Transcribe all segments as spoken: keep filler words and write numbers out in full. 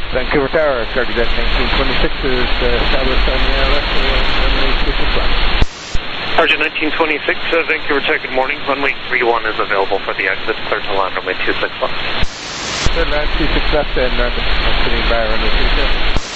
Vancouver Tower, started at nineteen twenty-six, is uh, established on the L S, uh, runway two six left. Target nineteen twenty-six, uh, Vancouver Tower, good morning. Runway three one is available for the exit, clear to land runway two six left. Clear to land two six left and uh, sitting by runway two six.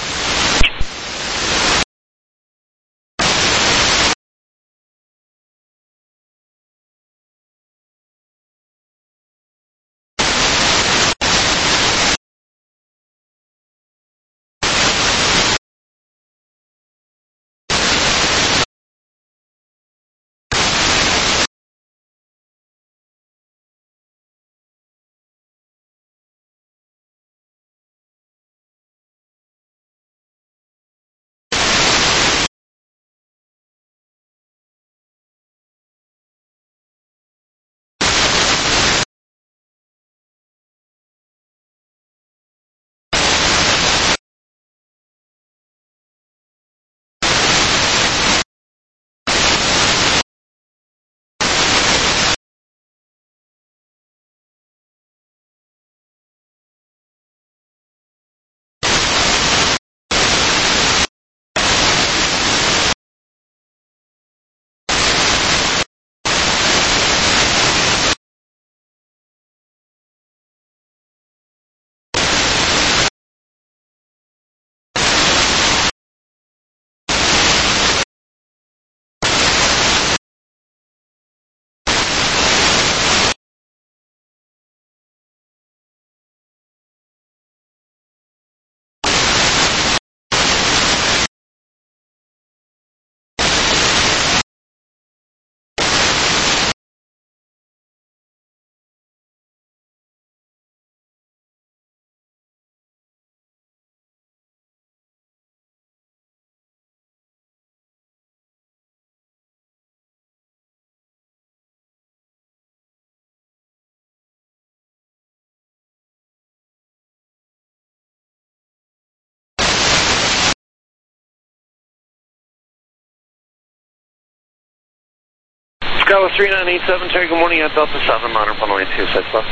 Scala three nine eight seven, Terry, good morning at Delta seven, line up runway two six left.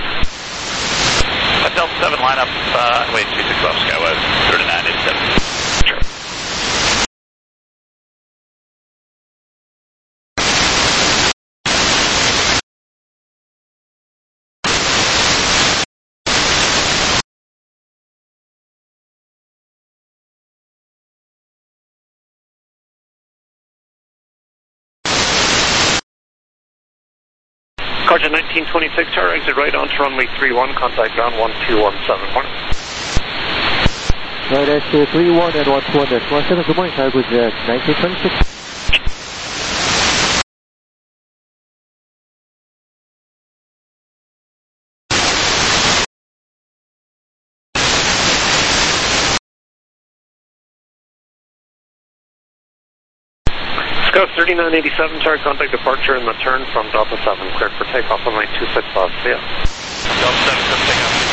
At Delta seven, line up, uh, runway two six left, Skyway three nine eight seven. Sure. Carter nineteen twenty-six, tower exit right onto runway three one, contact ground one two one seven, morning. Right, that's three one and one two one, that's one seven, good morning, tower was uh, nineteen twenty-six. Scout thirty-nine eighty-seven, tower contact departure and return from Delta seven, cleared for takeoff runway two six left, see ya. Delta seven, come take off.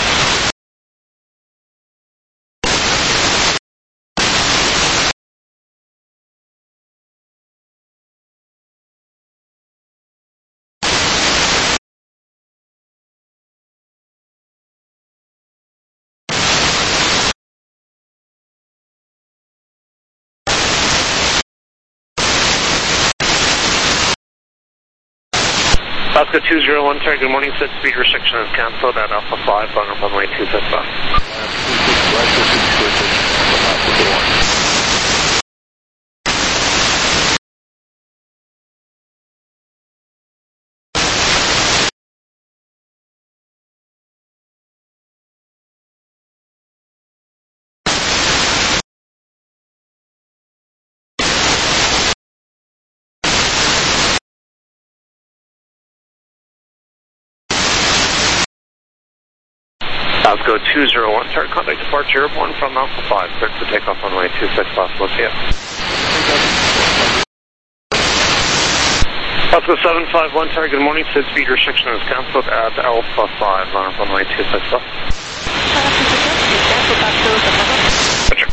Oscar two zero one, Terry, good morning. Set speed restriction is cancelled at Alpha five, on runway two six left. Oscar two zero one, Terry, contact departure airborne from Alpha five, cleared for takeoff runway two six left, we'll see ya. Oscar seven five one, Terry, good morning. Set speed restriction is cancelled at Alpha five, on runway two six left. Roger.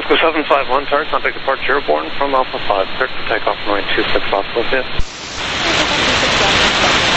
Cisco seven five one, target contact departure airborne from Alpha five, cleared for takeoff runway two six off Lithia.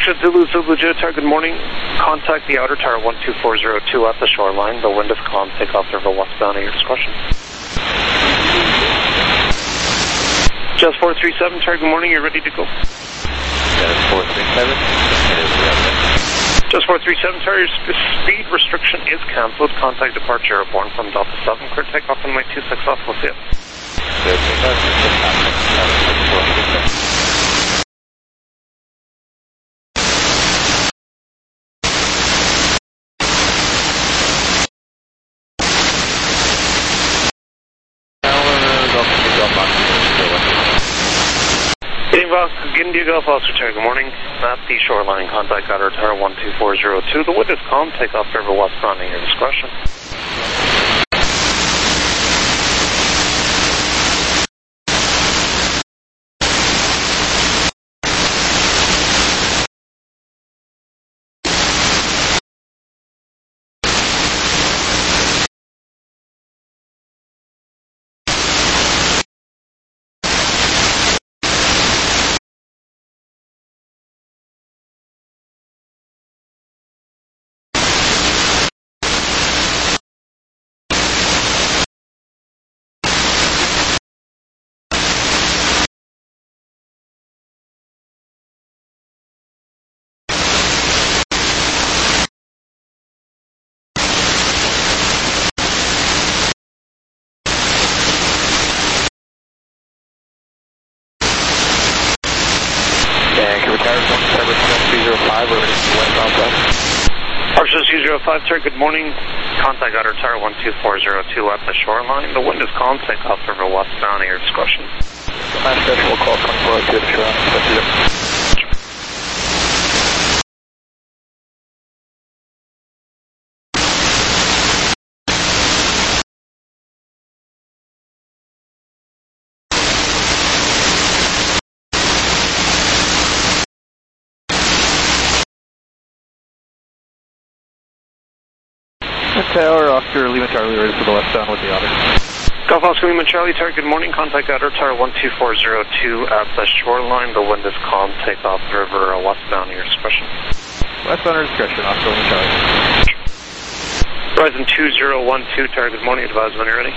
Patricia Zulu Zulu Joe, good morning. Contact the outer tower one two four zero two at the shoreline. The wind is calm. Take off river westbound at your discretion. Just four three seven, tower, good morning. You're ready to go. Just four three seven. Just four three seven, tower, your speed restriction is cancelled. Contact departure airborne from Delta seven. Clear takeoff on my two six off. We'll see you. India Golf Officer, good morning. At the shoreline, contact outer tower one two four zero two. The wind is calm. Take off river westbound at your discretion. Archer two zero five, sir, good morning. Contact outer tower one two four zero two at the shoreline. The wind is calm. Take off river westbound at your discretion. Last station will call twenty-four oh two at the shoreline. Tower, Oscar Lima Charlie, ready for the westbound with the otter. Golf Oscar Lima Charlie, tower, good morning. Contact outer tower one two four zero two at the shoreline. The wind is calm. Take off river uh, westbound at your discretion. Westbound at your discretion, Oscar Lima Charlie. Horizon two zero one two, tower, good morning. Advise when you're ready.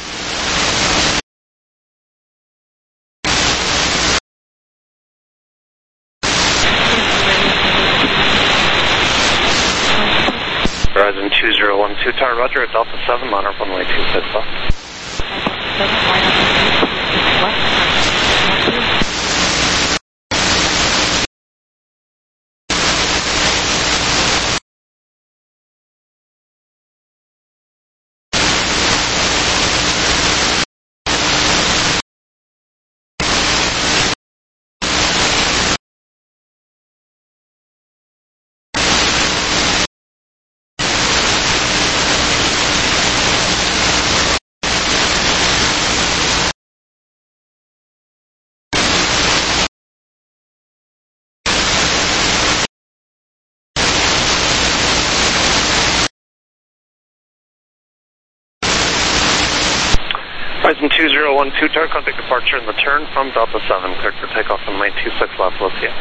Horizon two zero one two, tower, roger, at Delta seven, line up on way two six off. Horizon two zero one two, tower, contact departure in the turn from Delta seven. Cleared for takeoff on line two six left, we'll see you.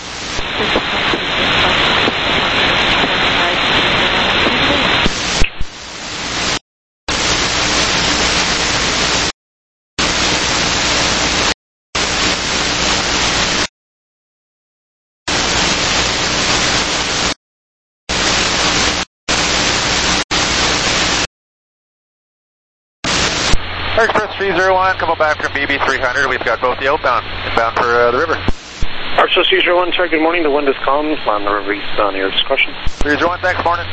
Express three zero one, coming back from B B three hundred. We've got both the outbound, inbound for uh, the river. Archer three zero one, sir, good morning. The wind is calm. On the river eastbound, your discretion. three zero one, thanks, morning.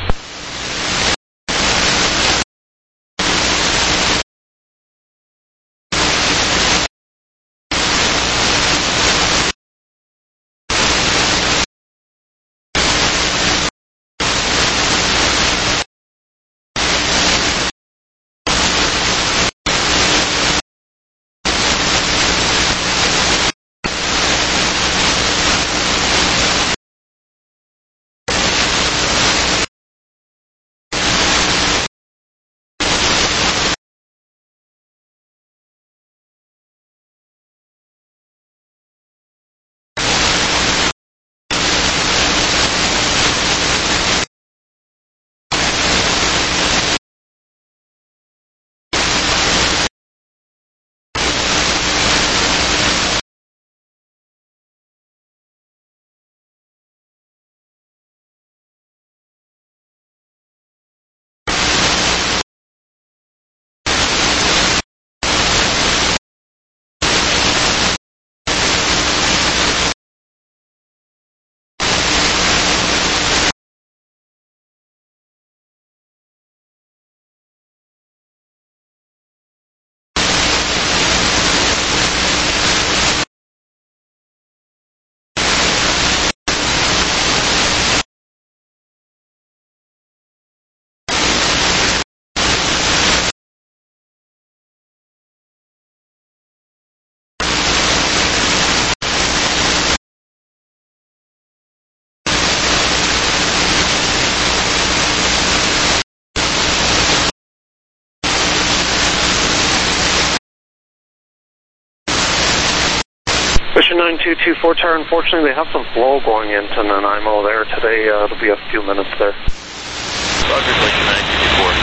nine two two four tower, unfortunately they have some flow going into Nanaimo there today. Uh, it'll be a few minutes there. Roger, Glacier nine two two four.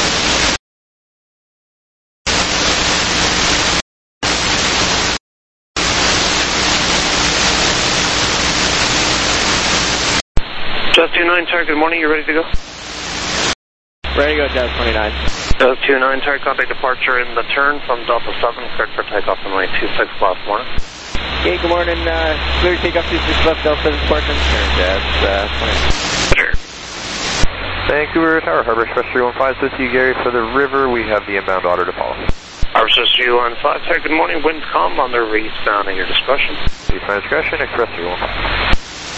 Just two nine tower, good morning, you ready to go? Ready to go, Jazz twenty-nine. Just two nine tower, contact departure in the turn from Delta seven, cleared for takeoff runway two six last morning. Okay, good morning, uh, clear takeoff two six left, Delta seven, departure, turn, Jazz uh, twenty-nine. Vancouver Tower, Harbor Express three one five, this is you, Gary, for the river. We have the inbound order to follow. Harbor Express three one five, tower, good morning, wind calm on the eastbound at your discretion. Eastbound discretion, Express three one five.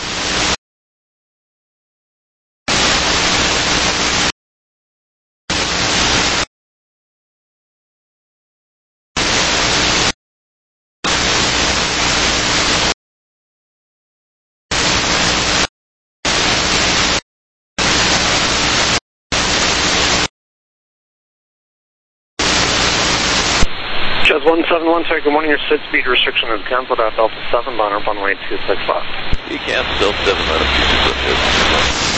Jazz one seven one, sorry, good morning, your sit speed restriction is cancelled at Delta seven, bound up runway two six left. You can't still seven out of two six left.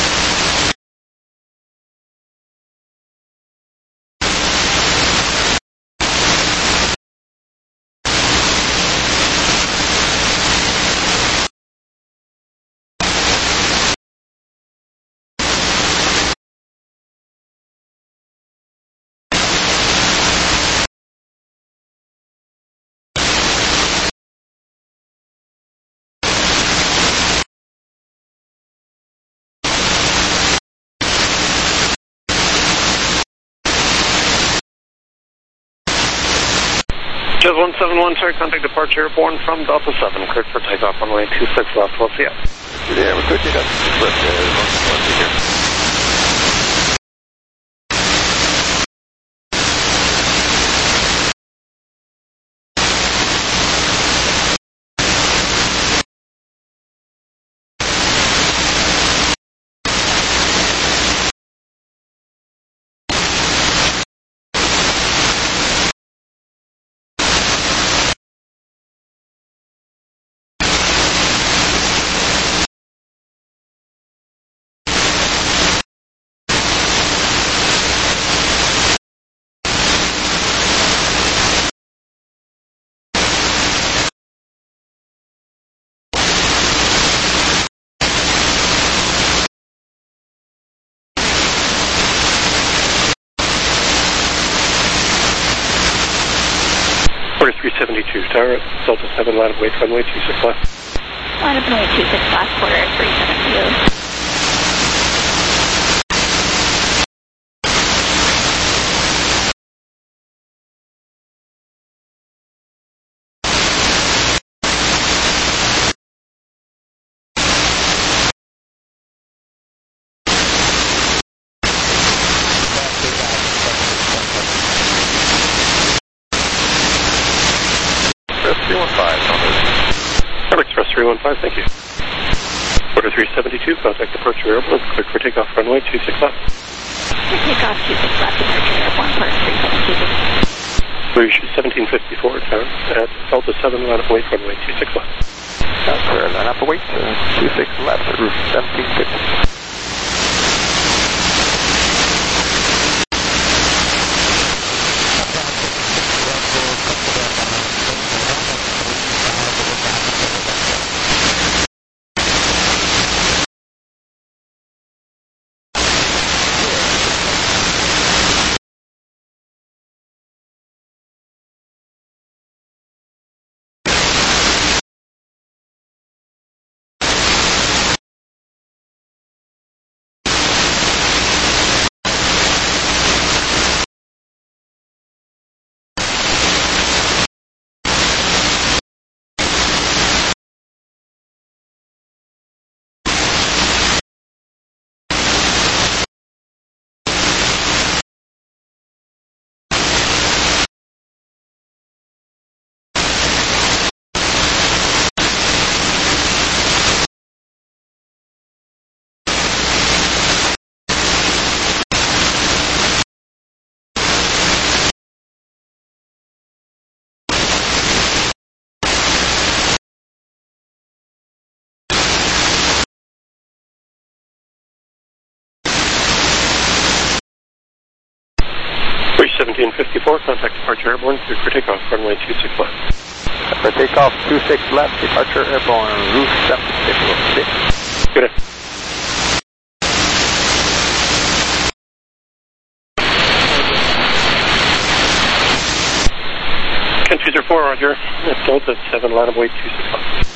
Jazz one seven one, sorry, contact departure airborne from Delta seven, cleared for takeoff runway two six left, we'll see ya. Yeah, we're clear takeoff two six left, uh, three seventy-two, tower, Delta seven, line of wait, runway two six left. Line of runway two six left, quarter three seventy-two. three one five, Harbor Express three one five, thank you. Order three seventy-two, contact departure airborne, cleared for takeoff runway two six left. Clear takeoff two six left, departure airborne, quarter three seventy-two. Bridge seventeen fifty-four, tower, at Delta seven, line of wait, runway two six left. That's clear, line up await, uh, two six left, route seventeen fifty. Canadian fifty-four, contact departure airborne, cleared for takeoff, runway two six left. For takeoff, two six left, departure airborne, roof seven six six. Good day. Ken two zero four, roger. It's Delta seven, line of weight two six left.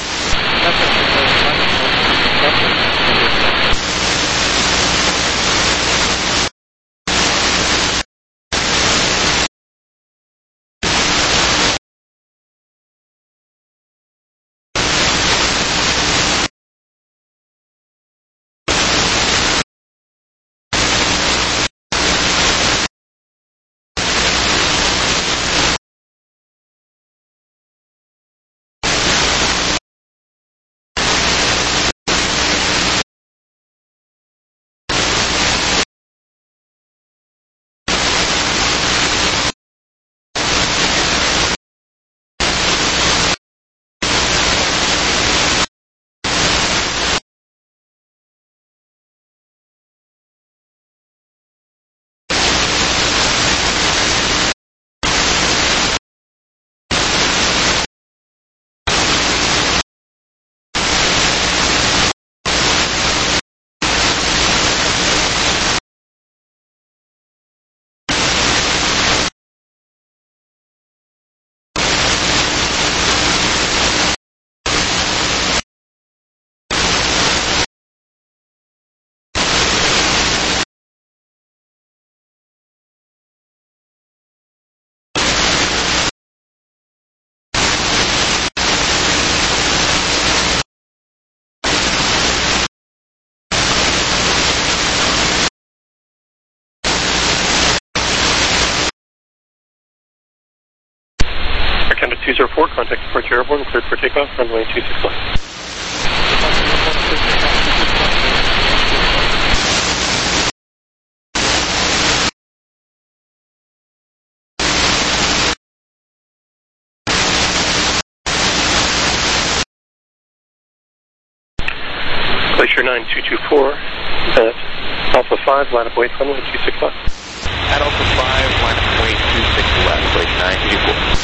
two zero four, contact departure airborne, cleared for takeoff, runway two six left. Glacier nine two two four, at Alpha five, line of weight, runway two six left. At Alpha five, line of weight two six left, Glacier nine two two four.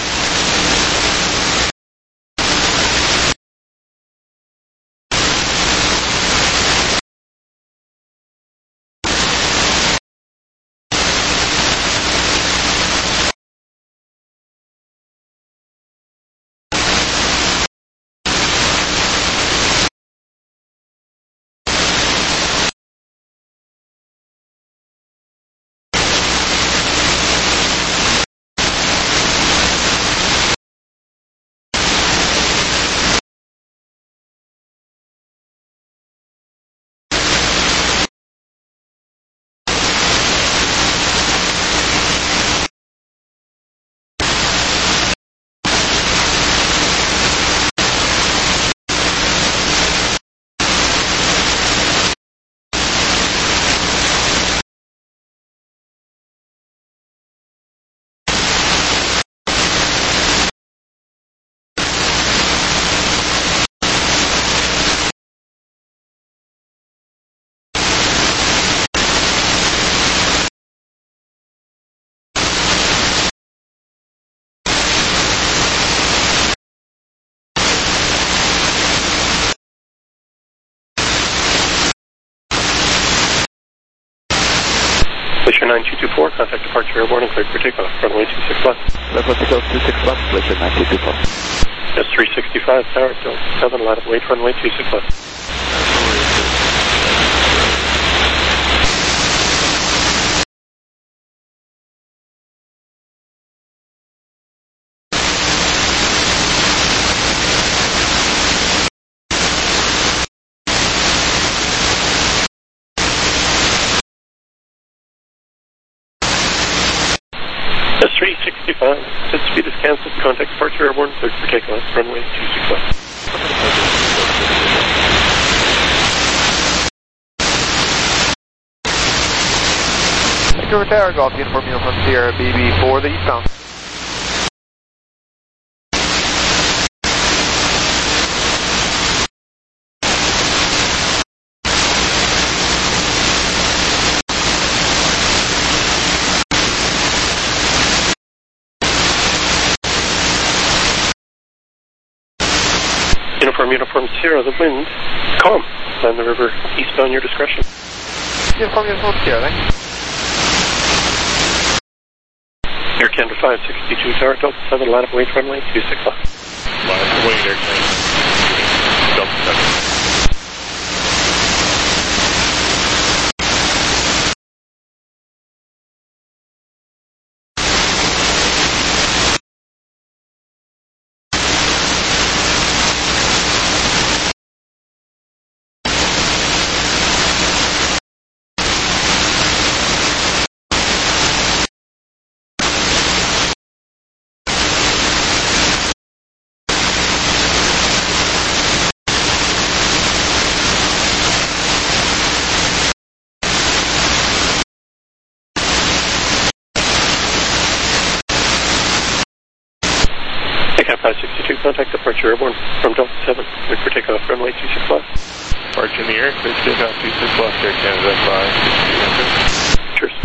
Glacier nine two two four, contact departure airborne and cleared for takeoff, runway two six left. Level to go two six left, Glacier nine two two four. S three sixty-five, tower, Delta seven, line of weight, runway two six left. S three sixty-five, set speed is cancelled, contact departure airborne, cleared for takeoff, runway two six left. Vancouver Tower, Golf Uniform Uniform Sierra B B for the eastbound. Uniform, Uniform Sierra, the wind, calm. Land the river eastbound, your discretion. Uniform, Uniform Sierra, thank you. Air Canada five sixty-two Tower, Delta seven, line up away from runway two six left. Line up away, Air Canada. Delta seven. five sixty-two, contact departure airborne from Delta seven. Wait for takeoff, runway two six left. Departure in the air, clear for takeoff two six left, Air Canada five sixty-two. Cheers.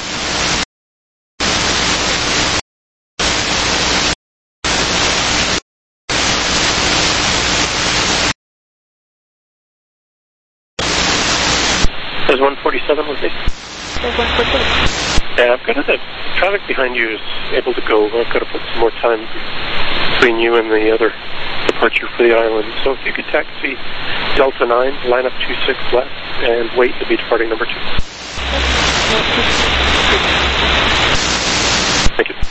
There's one forty-seven with me. There's one forty-seven. Yeah, I've got the traffic behind you is able to go. I've got to put some more time between you and the other departure for the island. So if you could taxi Delta nine, line up two six left, and wait to be departing number two. Thank you.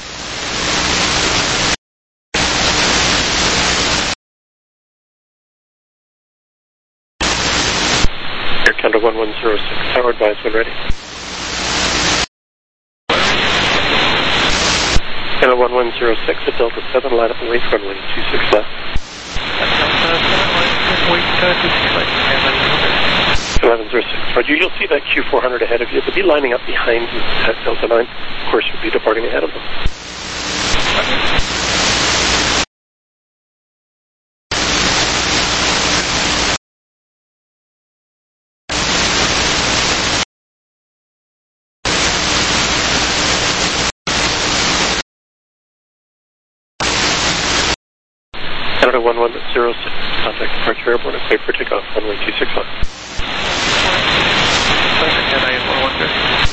Air Canada one one zero six, tower advise when ready. Canada one one zero six at Delta seven, line up away from runway two six left. eleven zero six, Roger. You'll see that Q four hundred ahead of you. They'll be lining up behind you at Delta nine. Of course, you'll be departing ahead of them. Canada one one zero six, contact departure airborne and clear for takeoff, runway two six left. Canada one one zero.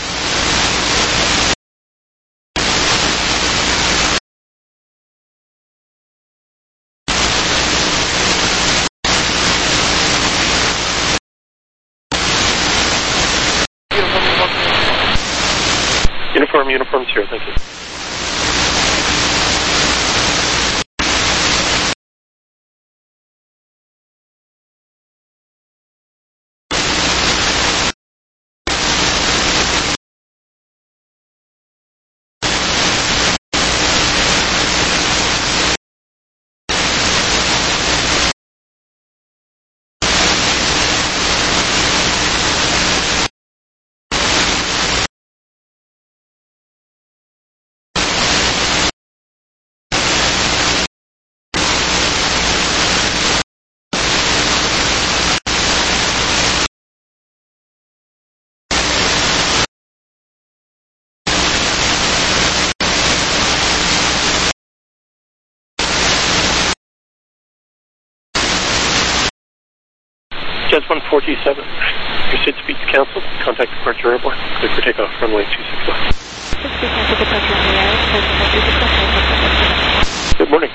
Uniform, uniform zero, thank you. Jets one forty-seven, your seat speed cancelled. Contact departure airborne. Clear for takeoff, runway two six left. Good morning.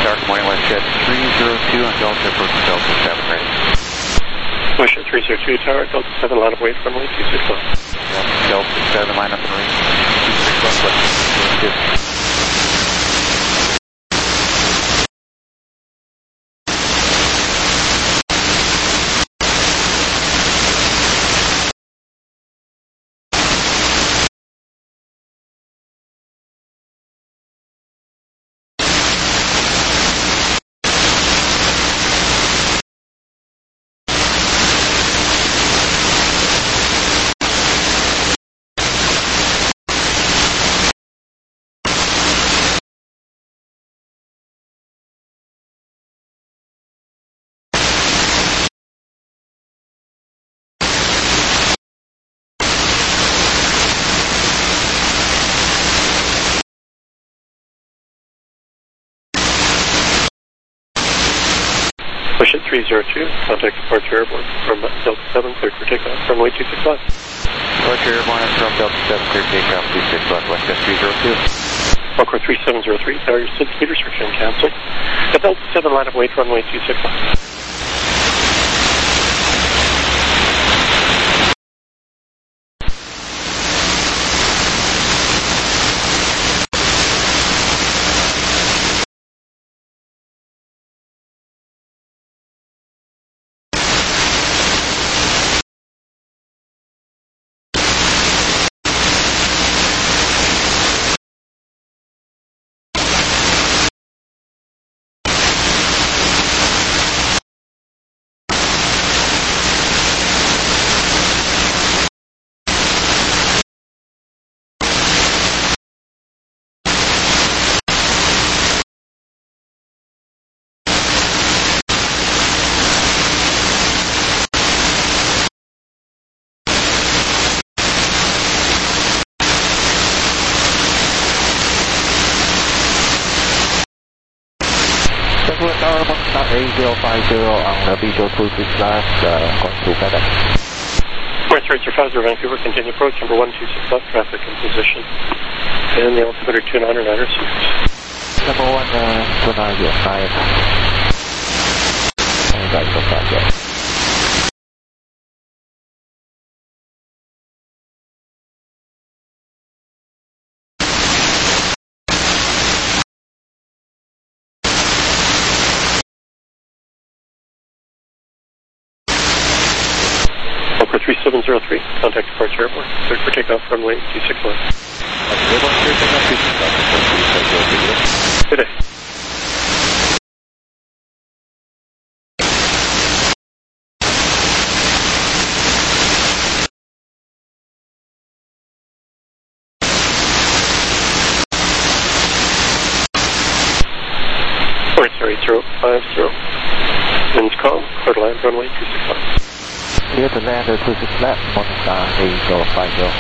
Shark, morning, WestJet three zero two on Delta, approaching Delta seven, ready. WestJet three zero two Tower, Delta seven, line up wait, runway two six one. Delta seven, line up marine, two six one, WestJet. WestJet three zero two, contact departure airborne from Delta seven, cleared for takeoff, runway two six five. Departure airborne from Delta seven, cleared takeoff, two six five, WestJet three zero two. Fokker three seven zero three, Tower, your speed restriction canceled. At Delta seven, line up wait, runway two six five. Tower one start eight zero five zero on the visual two six left, uh, going to FedEx. Flight Racer five zero Vancouver, continue approach, number one two six left, traffic in position. And the altimeter two nine nine receivers. Number one, uh, two nine zero five. And that's the five zero. Fokker three seven zero three, contact departure airborne, cleared for takeoff, runway two six one. Airborne clear takeoff, two six one. Good day. Flight eight zero five zero, winds calm, clear to land, runway two six one. Clear to land, two six left, one star eight zero five zero.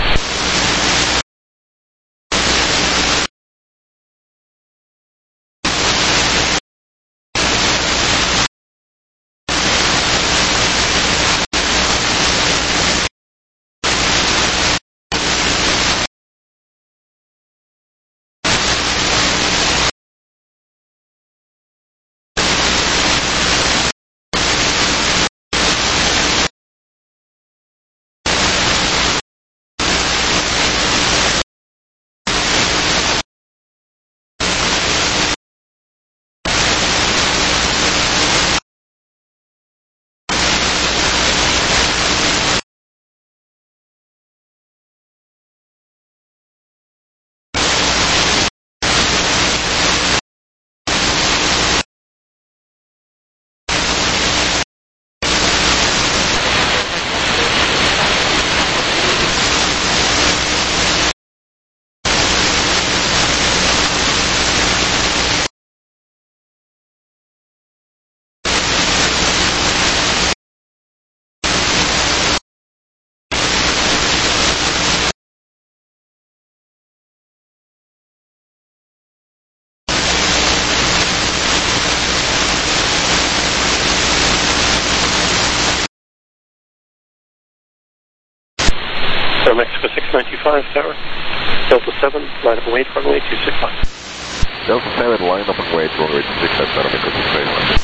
Mexico six nine two five, Tower, Delta seven, line up and wait, runway two six five. Delta seven, line up and wait, runway two six left, Santa Fe, straight line.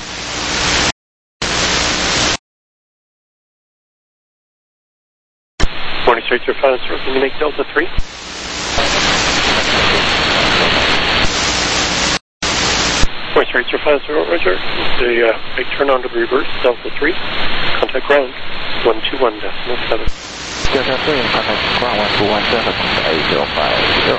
Morning, straight through five, sir. Can you make Delta three? Morning, straight through five, zero, roger. The uh, big turn on to reverse, Delta three. Contact ground, one two one decimal seven. Delta three, contact ground, one two one seven, eight zero five zero.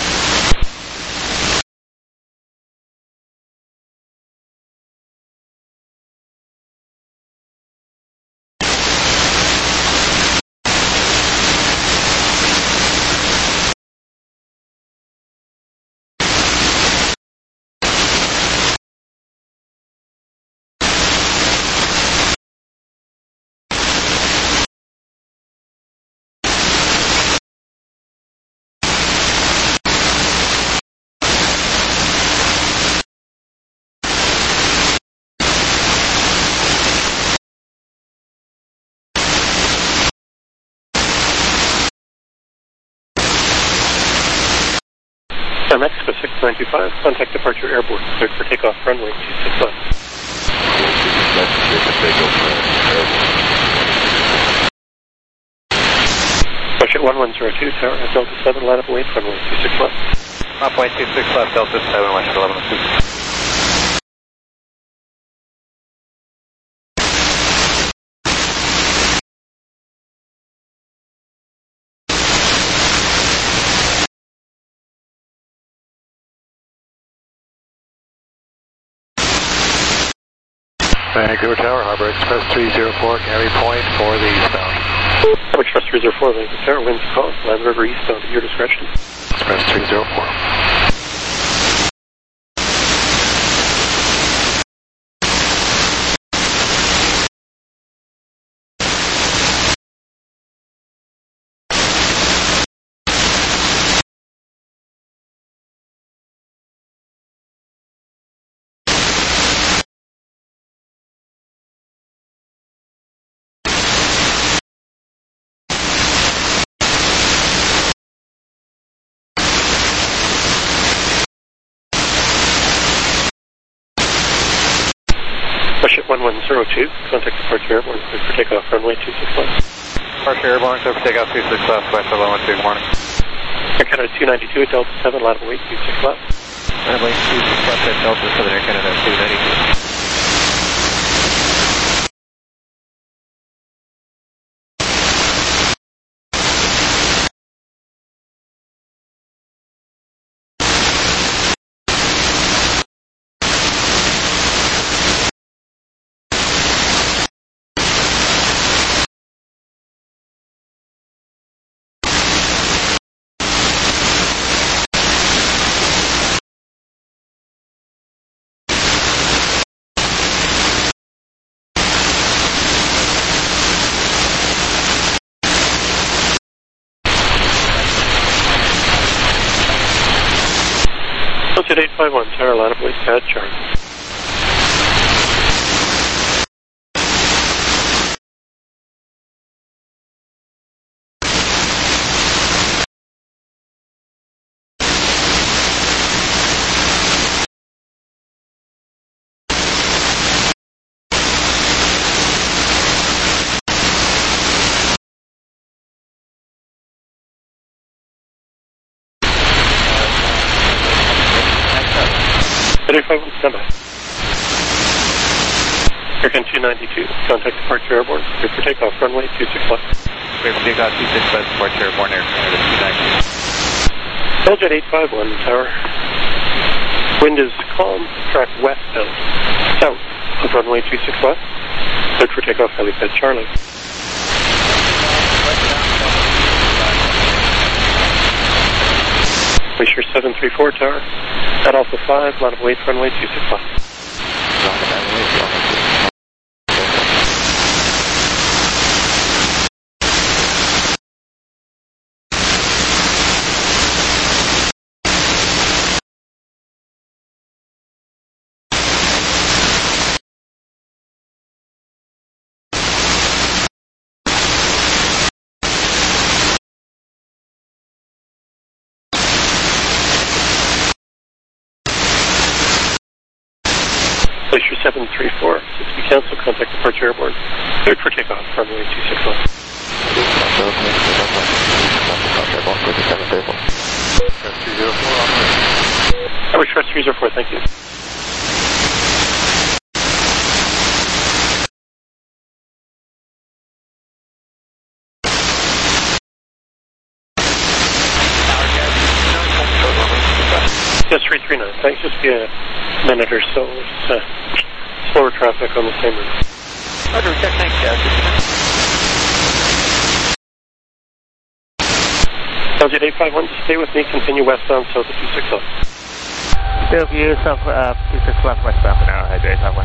Mexico six nine two five, contact departure airborne, cleared for takeoff runway two six left. Bucket one one zero two, tower at Delta seven, line up and wait, runway two six left. Runway two six left, Delta seven, one eleven oh two. Vancouver Tower, Harbor Express three zero four, carry point for the eastbound. Harbor Express three zero four, Vancouver Tower, winds calm, Land River eastbound at your discretion. Express three zero four. Bucket one one zero two, contact departure airborne, cleared for takeoff runway two six left. Departure airborne, clear for takeoff two six left, West eleven one two, good morning. Air Canada two ninety-two at Delta seven, line up and wait two six left. Line up and wait two six left at Delta seven, Air Canada two ninety-two. Altitude eight five one, tower, line up and wait, pad chart. eight five one, stand by. Aircan two ninety-two, contact departure airborne, cleared for takeoff runway two six left. Clear for takeoff two six left, departure airborne, Air Canada two ninety-two. Belljet eight five one, tower. Wind is calm, track westbound, south of runway two six left. Cleared for takeoff, helipad Charlie. Glacier seven three four, tower. At Alpha five, line of wait, runway two six left. Glacier seven three four, six B cancel, contact departure airborne. Cleared for takeoff, runway two six one. Tower Express three zero four, thank you. Yes, three three nine, thanks. Just be a minute or so. It's uh, slower traffic on the same route. Roger, check, thanks, guys. Delta eight five one, stay with me, continue westbound, south of two six one. Still view, south, uh, two six one, westbound for now, ahead, eight five one.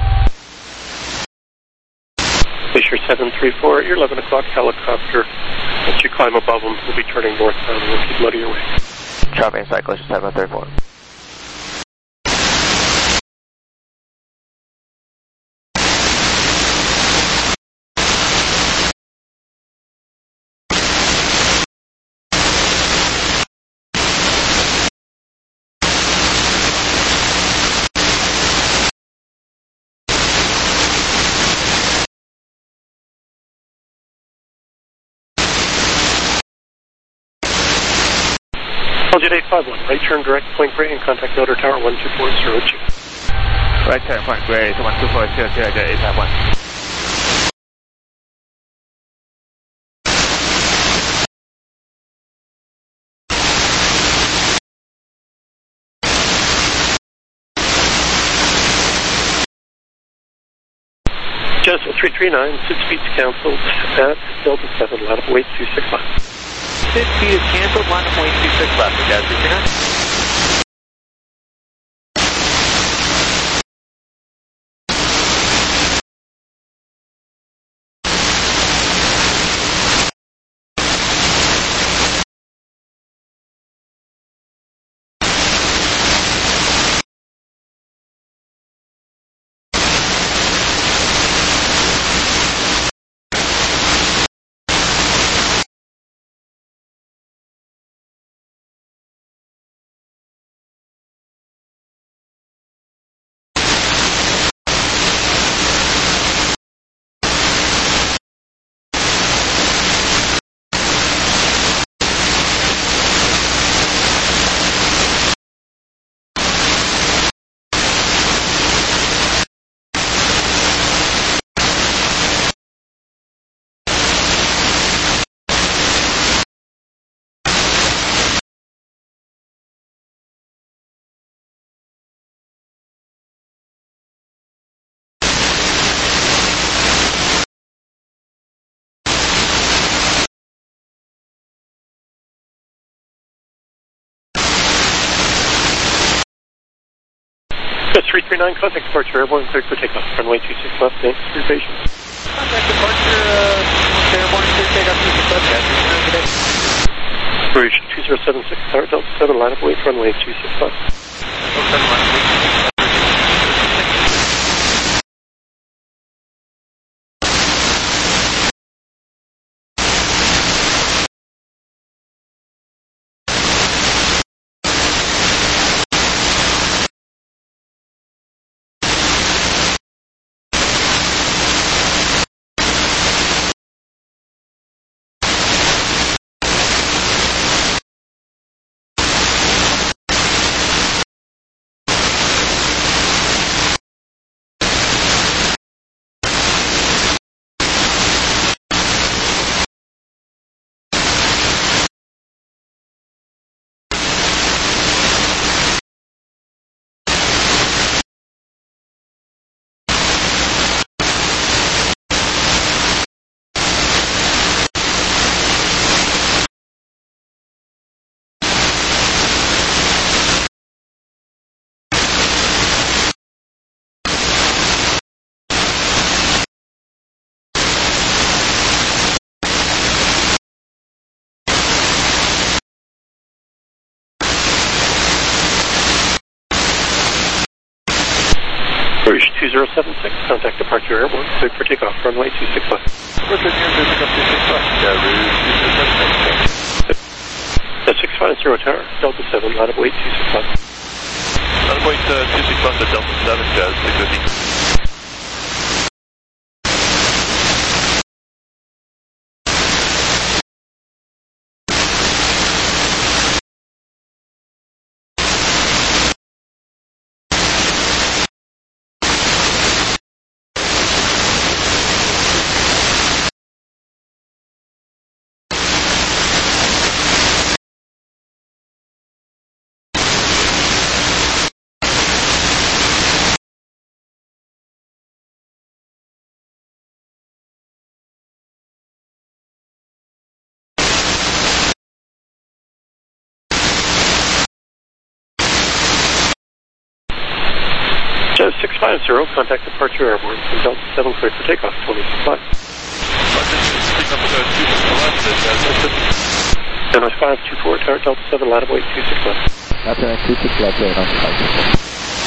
Glacier seven three four, your eleven o'clock helicopter. Once you climb above them, we'll be turning northbound and we'll keep muddy your way. Traffic inside Glacier seven three four. Jet eight five one, right turn direct Point Grey and contact Outer Tower one two four zero two. Right turn Point Grey to one two four zero two, Jet eight five one. Jazz three three nine, six speeds cancelled at Delta seven, line up weight two six five. Six speed is cancelled, line up weight two six five, Jazz three three nine. three three nine, contact departure airborne, cleared for takeoff. Runway two six left, thanks for your patience. Contact departure, uh, airborne, clear takeoff, two six left, guys. Today. Rouge two zero seven six, Tower Delta seven, line up weight, runway two six left. Rouge two zero seven six, contact departure airborne, cleared for takeoff, runway two six left. Roger, two six left. Yeah, Rouge two six left. That's six five zero Tower, Delta seven, line up weight two six left. Line up weight uh, two six left at Delta seven, Jazz six fifty. six five zero, contact departure airborne from Delta seven, cleared for takeoff, twenty-six left. Sunrise five two four, tower Delta seven, line up weight two six left. That's an two six left, zero nine five six.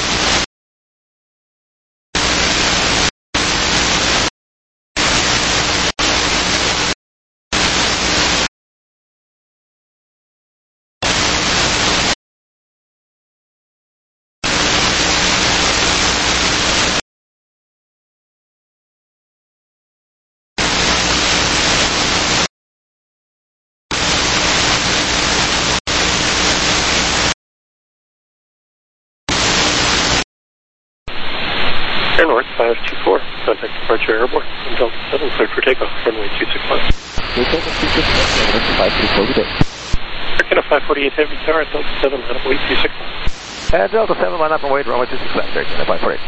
Air North five two four, contact departure airborne from Delta seven, cleared for takeoff, runway two six left. two six left, zero five two four, good day. Air Canada five forty-eight Heavy, tower Delta seven, line up weight two six left. And Delta seven, line up and wait, runway two six left, Air Canada five forty-eight.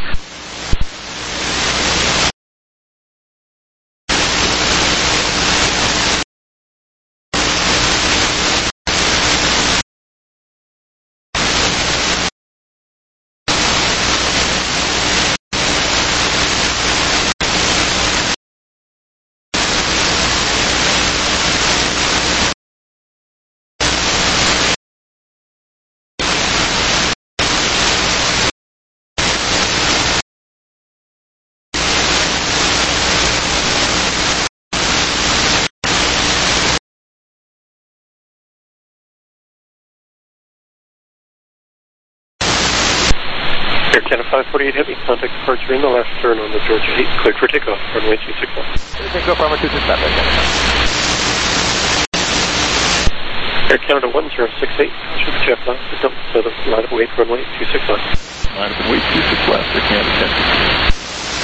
Air Canada five forty-eight Heavy, contact departure in the left turn on the Georgia eight, cleared for takeoff, runway two six left. Take off runway two six left, Air Canada. Air Canada one zero six eight, should jet left, Delta seven, line up weight, runway two six left. Line up and wait two six left, Air Canada ten sixteen.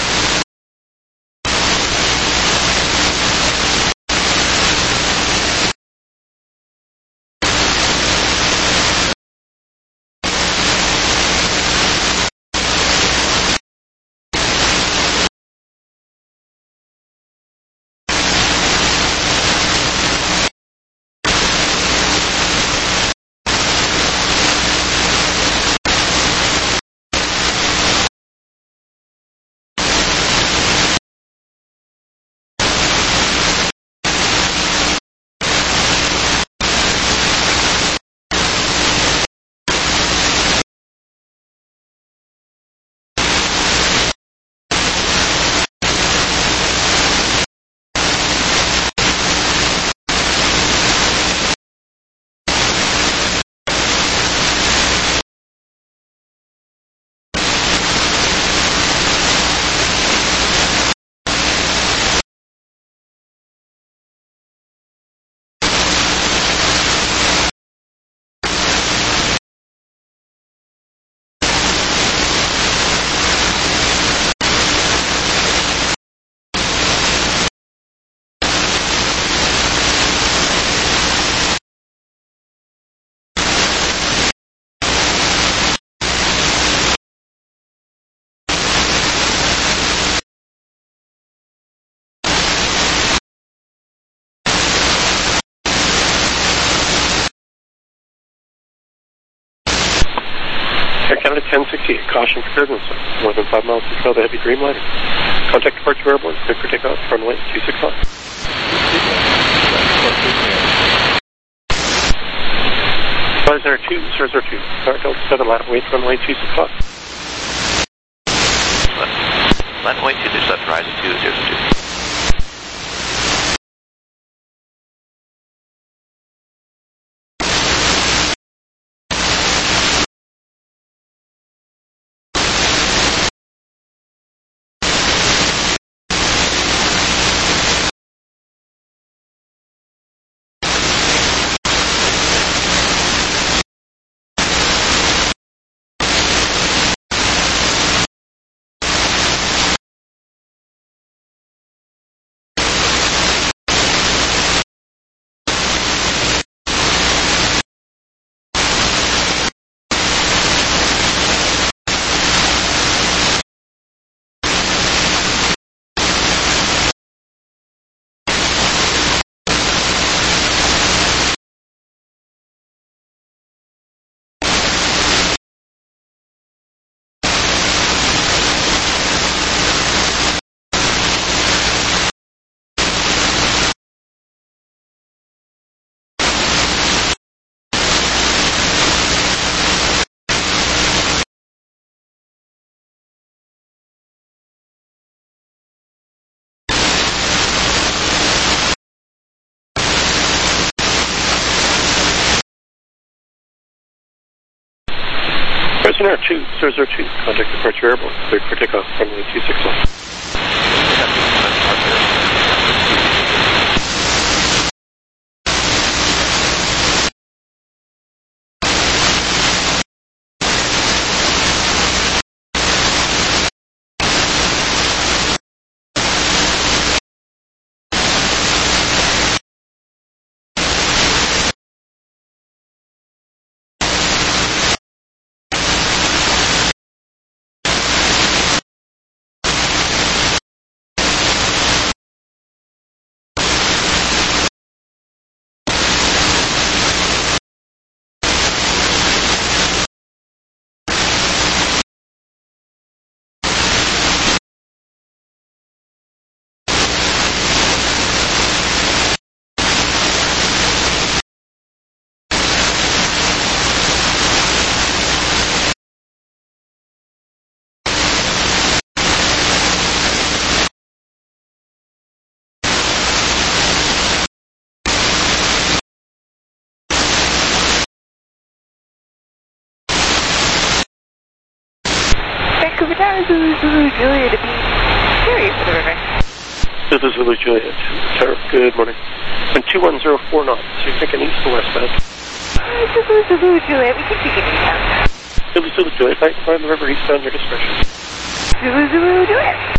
Air Canada ten sixty-eight, caution for turbulence, more than five miles to trail the heavy Dreamliner. Contact departure airborne, cleared for takeoff, runway two six left. Stars zero two, Stars zero two, tower Delta seven, line up weight, runway two six left. Line up weight two six left, Horizon two zero two. Citizen Air two zero zero two, contact departure airborne, cleared for takeoff, runway two six one. Vancouver Tower, Zulu, Zulu, Julia to be serious for the river. Zulu, Zulu, Juliet. Tower, good morning. And two one zero four knots, so you're thinking east to westbound. Uh, Zulu, Zulu, Juliet, we can take it eastbound. Zulu, Zulu, Juliet, right, find the river eastbound, your discretion. Zulu, Zulu, Juliet.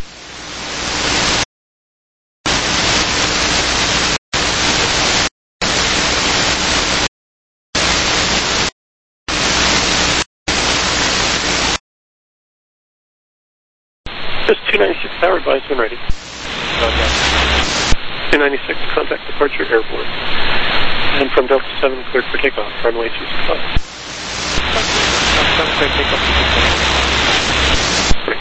Just two ninety-six tower advice when ready. two ninety-six, contact departure airborne. And from Delta seven, cleared for takeoff, runway two six five. Clear takeoff. Great.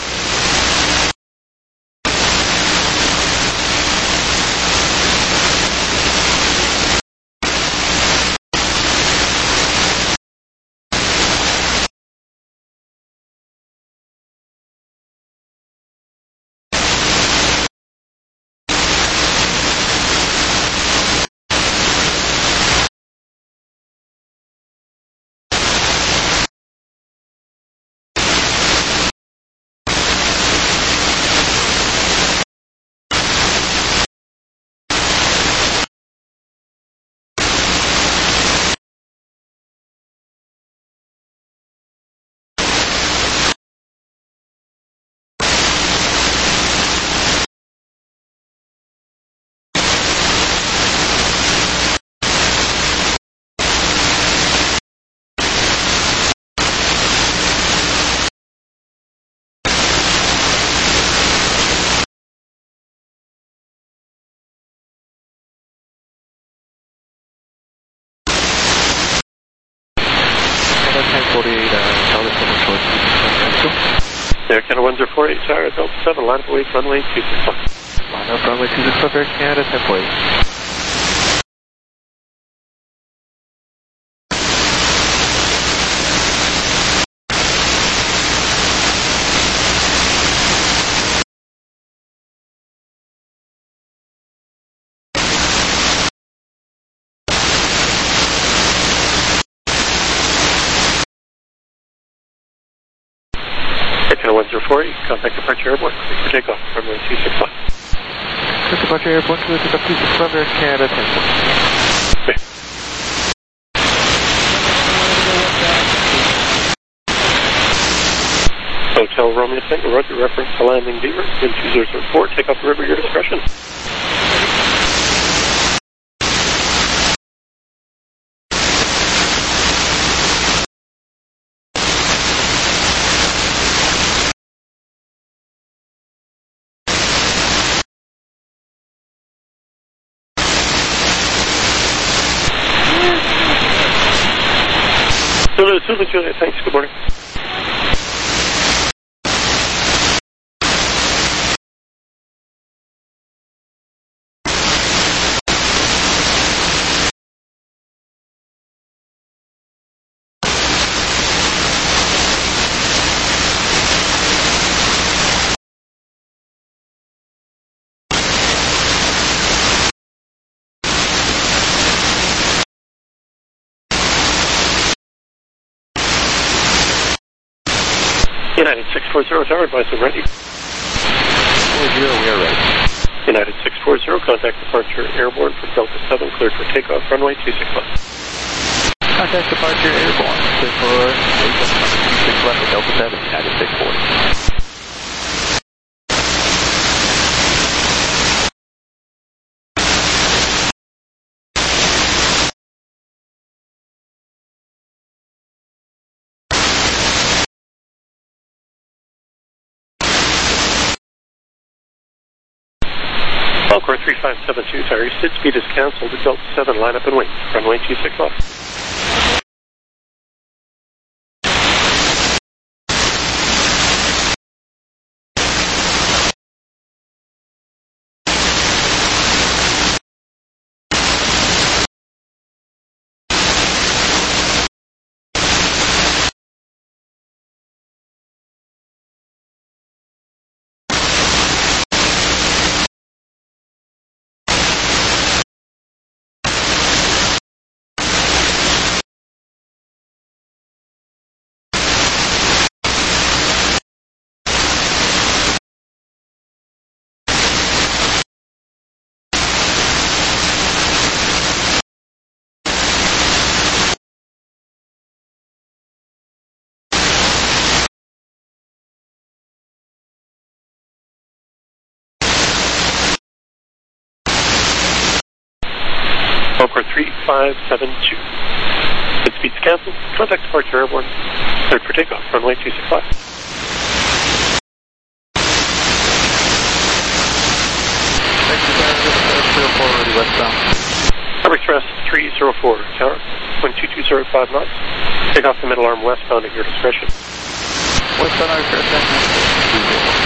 ten forty-eight, uh, Charlotte towards Air Canada one zero four eight, Tower, Delta seven, line up away, runway two six one. line up runway two six five, Air Canada, ten forty-eight. Air Canada one zero four eight, contact departure airborne, cleared for takeoff, runway two six one. Clear departure airborne, clear takeoff two six five, Air Canada, ten forty-eight. Okay. Hotel Romeo Tango, roger, reference to landing Beaver, wind two zero zero four, take off the river, your discretion. Zulu, Zulu, Juliet, thanks, good morning. United six four zero Tower, advise I'm ready. four zero, we are ready. United six four zero, contact departure airborne for Delta seven, cleared for takeoff, runway two six left. Contact departure airborne, clear for takeoff, runway two six left at Delta seven, United six forty. Falcor three five seven two, Tower, your sit speed is cancelled at Delta seven, line up and wait, runway two six left. Falcor three five seven two. Sit speed's cancelled. Contact departure airborne. Cleared for takeoff. Runway two six left. zero four, ready westbound. Harbor Express three zero four, Tower, wind two two zero five knots. Take off the middle arm westbound at your discretion. Westbound Harbor Express two zero.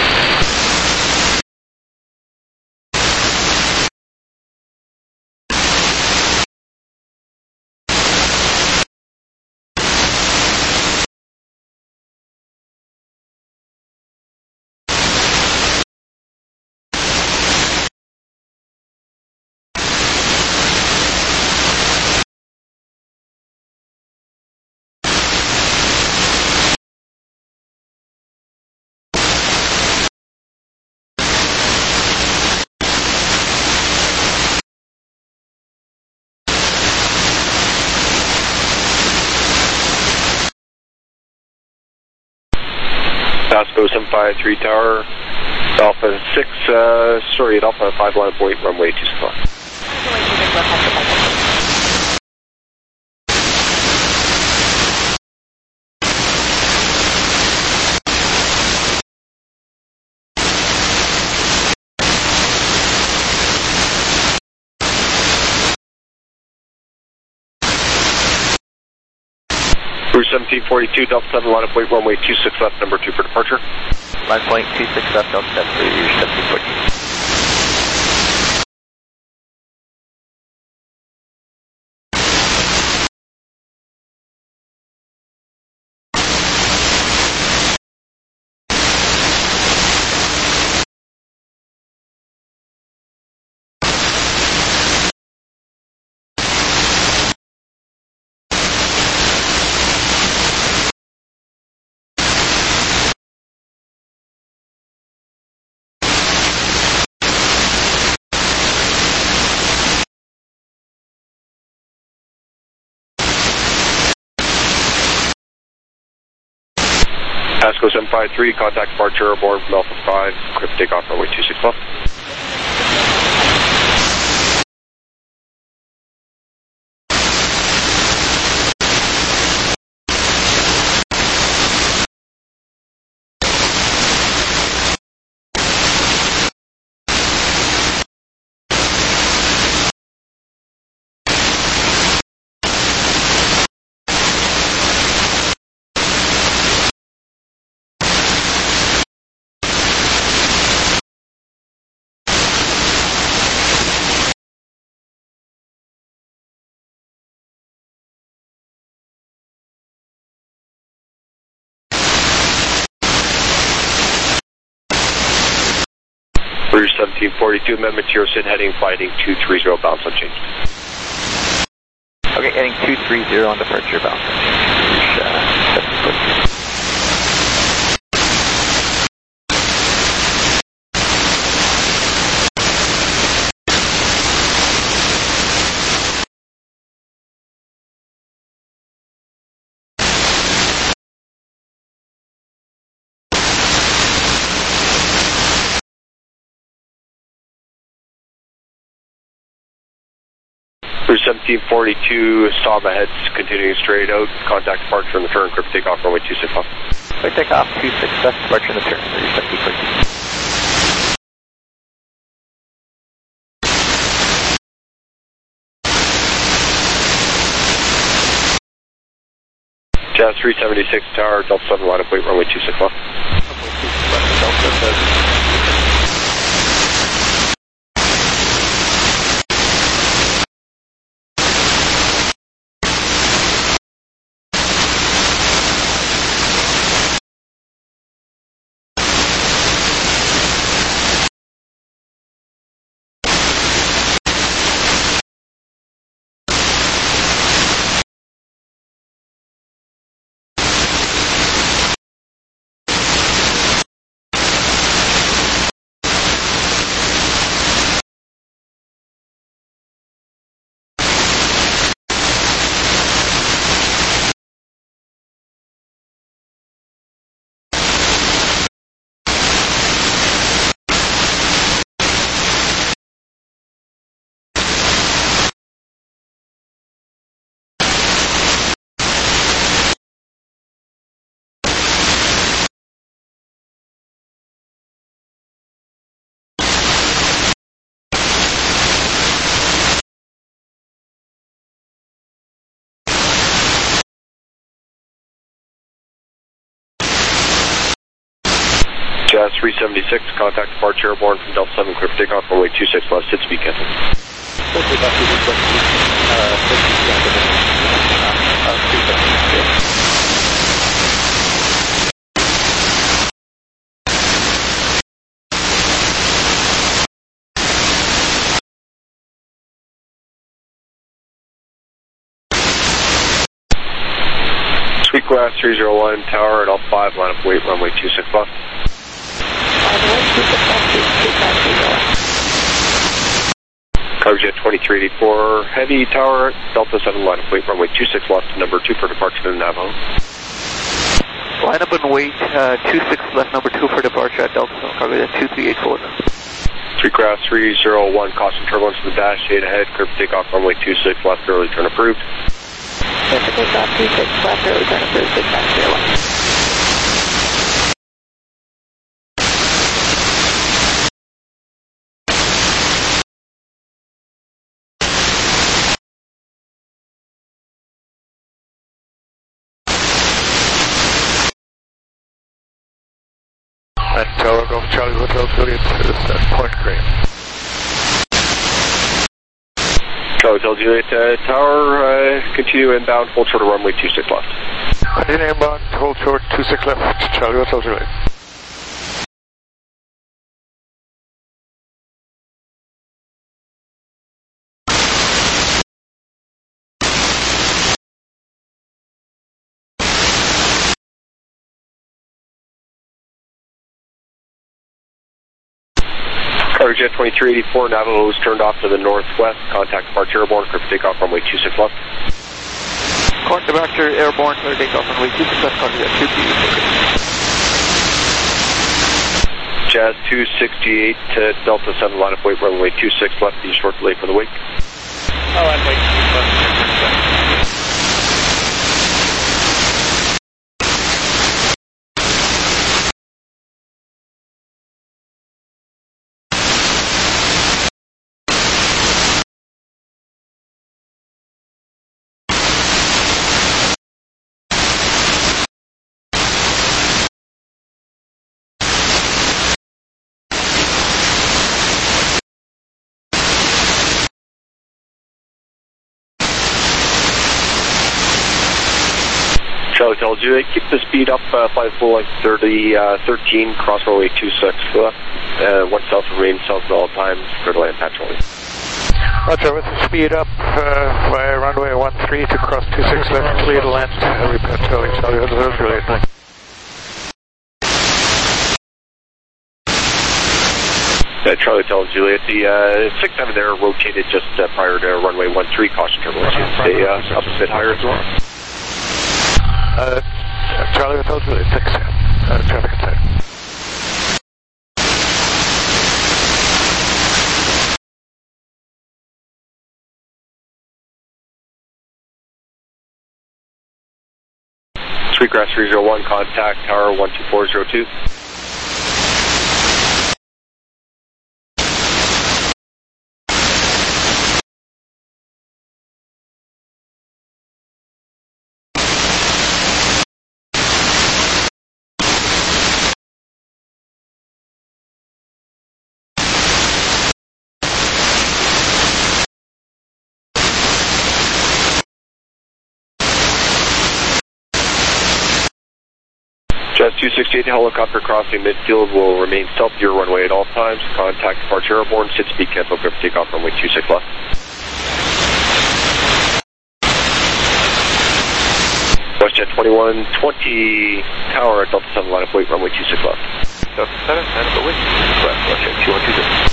Pasco seven five three Tower, Alpha six, uh, sorry, at Alpha five line point, runway two six left. Cruise seventeen forty-two, Delta seven, line up point, runway two six left, number two for departure. Line point two six left, Delta seven, for your seventeen forty-two. Pasco seven five three, contact departure airborne from Alpha five, clear for takeoff, runway two six left. Rouge seventeen forty-two, amendment to your S I D heading, flighting two three zero, bounce unchanged. Okay, heading two three zero on departure, bounce unchanged. Rouge uh, seventeen forty-two. seventeen forty-two, stop ahead, continuing straight out, contact departure in the turn, crypt takeoff, runway two six left. Clear takeoff, two six left, departure in the turn, thirty-seven forty. Jazz three seventy-six tower, Delta seven line up, wait, runway two six left. Jazz three seventy-six, contact departure airborne from Delta seven, clear for takeoff, runway two six left, sit speed cancel. Clear takeoff, two six left, uh, fifty seconds, uh, two seconds. Sweetgrass three zero one, tower at Alpha five, line up, wait, runway two six left. Cargojet twenty-three eighty-four, heavy tower, Delta seven, line up, wait, runway two six left, number two for departure to Navajo. Line up and wait, uh, two six left, number two for departure at Delta seven, Cargojet two three eight four. Sweetgrass three zero one, caution turbulence in the dash, eight ahead, clear for takeoff, runway two six left, early turn approved. Clear for takeoff, two six left, early turn approved, six nine zero one. And Tower Golf Charlie Hotel Juliet to Point Green. Charlie Hotel Juliet, uh, tower, uh, continue inbound, hold short of runway two six left. Continue inbound, hold short, two six left, Charlie Hotel Juliet. Cargojet twenty-three eighty-four, Navajo is turned off to the northwest, contact departure airborne, clear for takeoff, runway two six left. Current departure airborne, clear takeoff, runway two six left, Cargojet two three eight four. Jazz two sixty-eight to Delta seven, line up, wait, runway two six left, be short delay for the wake. Oh, I'm waiting for the Charlie Hotel Juliet, keep the speed up, uh, fly full length thirty, uh, thirteen, cross runway two six left, uh, one south, remain south at all times, clear to land patch only. Roger, with the speed up uh, via runway one three to cross two six left, clear to land, uh, repair Charlie Hotel Juliet. Uh, Charlie Hotel Juliet, the uh, six seven there rotated just uh, prior to runway one three, caution turbulence, stay uh, up a bit higher as well. Uh, Charlie Hotel Juliet, six, uh, traffic inside. Sweetgrass three zero one, contact tower one two four zero two. Jazz two sixty-eight, helicopter crossing midfield will remain south of your runway at all times. Contact departure airborne, sit speed, cancel, grip, takeoff, runway two six left. WestJet twenty-one twenty, tower, Delta seven, line up, wait, runway two six left. Delta seven, line up, wait, left, WestJet two one two zero.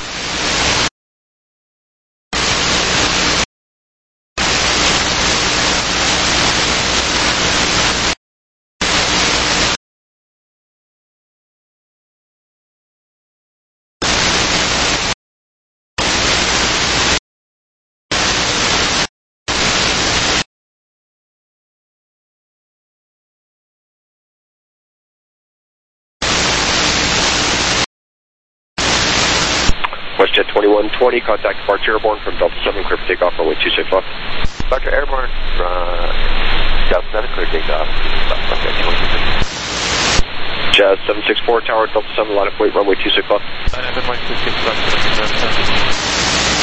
WestJet twenty-one twenty, contact departure airborne from Delta seven, clear for takeoff, runway two six left. Departure airborne, uh, Delta seven, clear takeoff, WestJet two one two zero. Jazz seven six four, tower, Delta seven, line up, wait, runway two six left. Line up, runway two six left.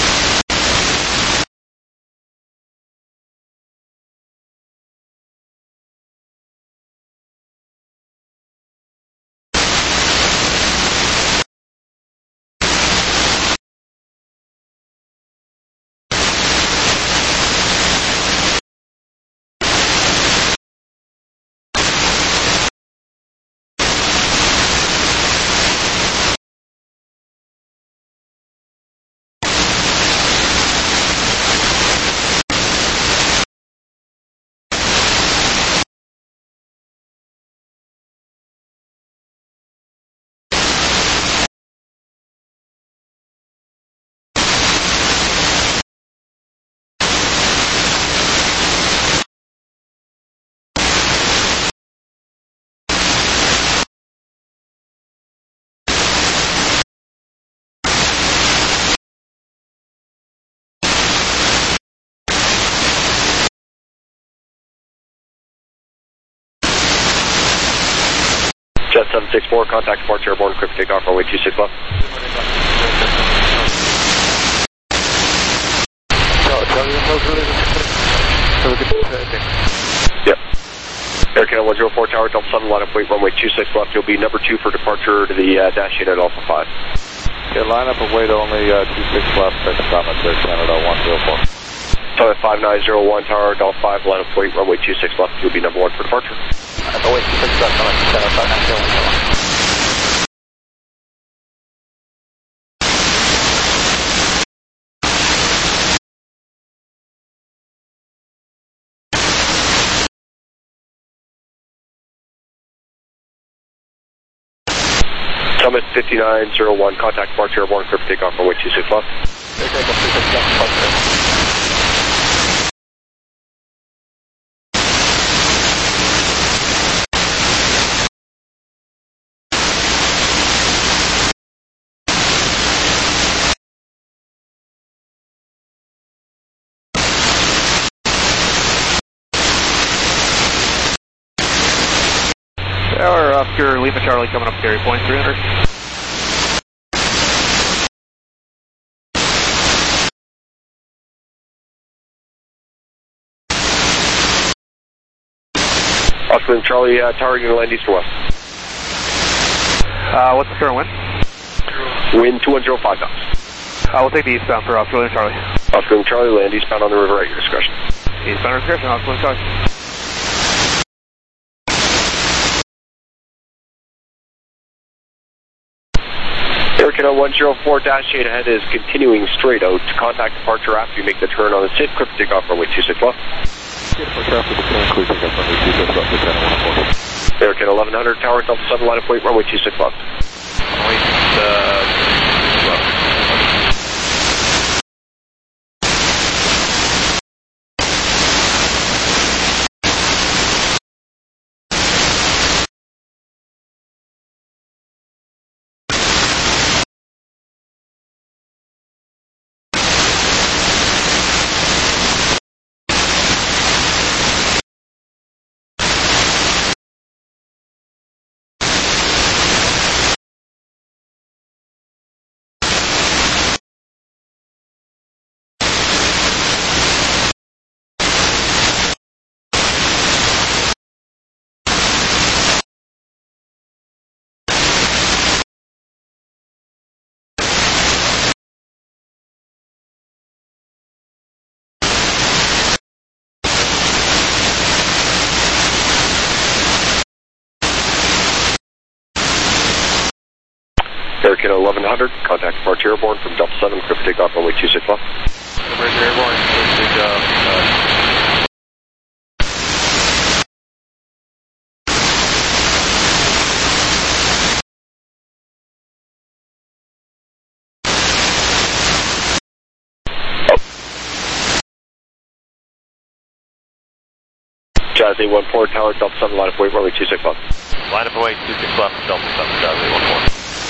Jet seven six four, contact departure airborne, clear for takeoff, runway two six left. Yep. Air Canada one zero four, tower, Delta seven, line up, wait, runway two six left. You'll be number two for departure to the uh, dash unit Alpha five. Okay, line up and wait only uh, two six left, take a comment, Air Canada one zero four. Summit five nine zero one, tower, Delta five, line up, wait, runway two six left. You'll be number one for departure. Oh, wait, two six left, Summit five nine zero one. Summit fifty-nine zero one, contact departure airborne, clear for takeoff, runway two six left. Air takeoff, two six left, departure. Tower, Oscar, Lima Charlie coming up Gary Point, three hundred. Oscar, Lima Charlie, uh, tower, you're going to land east or west? Uh, what's the current wind? Wind two one zero five knots. Uh, we'll take the eastbound for Oscar, Lima Charlie. Oscar, Lima Charlie, land eastbound on the river at your discretion. Eastbound discretion, Oscar, Lima Charlie. Air Canada one zero four dash eight ahead is continuing straight out. Contact departure after you make the turn on the SID. Clear for takeoff, runway two six left. Air Canada eleven hundred, tower, Delta seven, line of wait, runway two six left. Wait, uh, left. Kilo eleven hundred, contact departure airborne from Delta seven, clear for takeoff, runway two six left. Departure airborne, clear for takeoff. Uh, Jazz eight one four, tower, Delta seven, line of wait, runway two six left. Line up away, two six left, Delta seven, Jazz eight one four.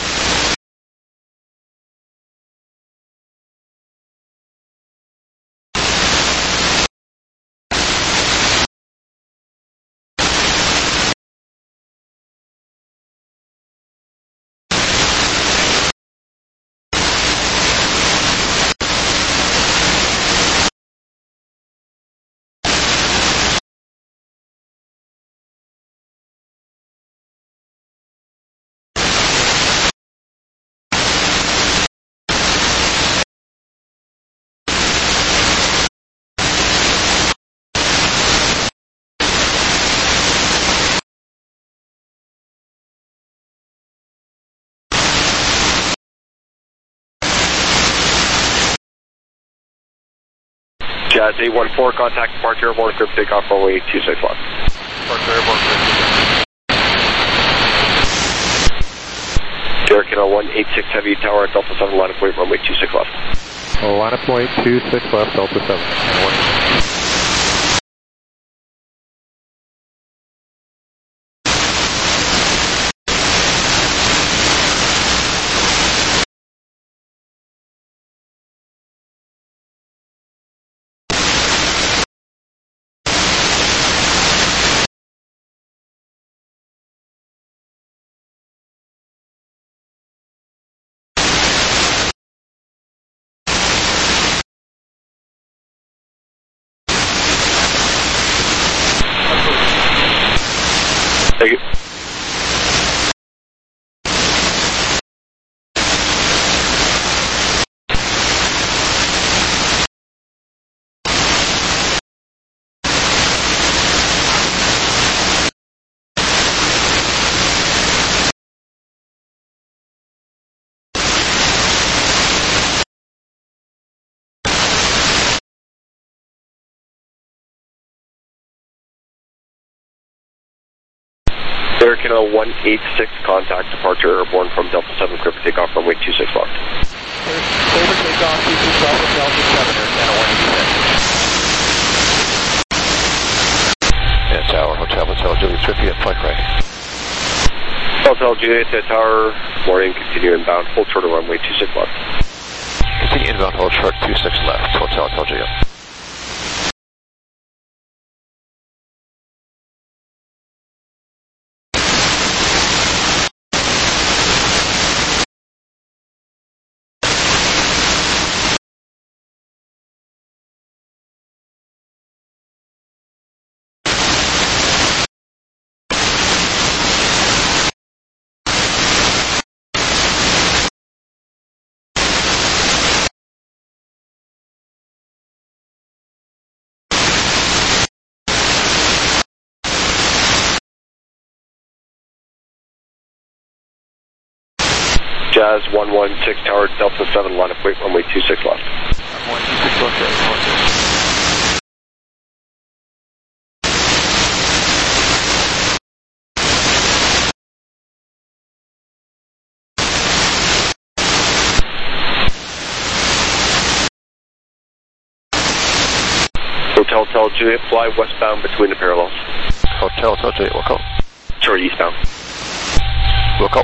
Jazz eight one four, contact departure airborne, clear for takeoff, runway two six left. Departure airborne, clear for takeoff. Sierra Kilo one eight six heavy, tower, Delta seven, line of wait, runway two six left. Oh, line up point two six left, Delta seven. Thank you. Sierra Kilo one eight six, contact departure airborne from Delta seven, clear for takeoff, runway two six left. Clear for takeoff, two six left from Delta seven, Air Canada one eighty-six. Yeah, tower, Hotel, Hotel, Juliet fiftieth, flight right. Hotel Juliet, tower, morning, continue inbound, hold short of runway two six left. Continue inbound, hold short, two six left, Hotel, Hotel, Juliet. Jazz one one six, tower, Delta seven, line of wait, runway two six left. one two six left, Hotel Hotel Juliet, fly westbound between the parallels. Hotel Hotel Juliet, Wilco. Sorry, eastbound. Wilco.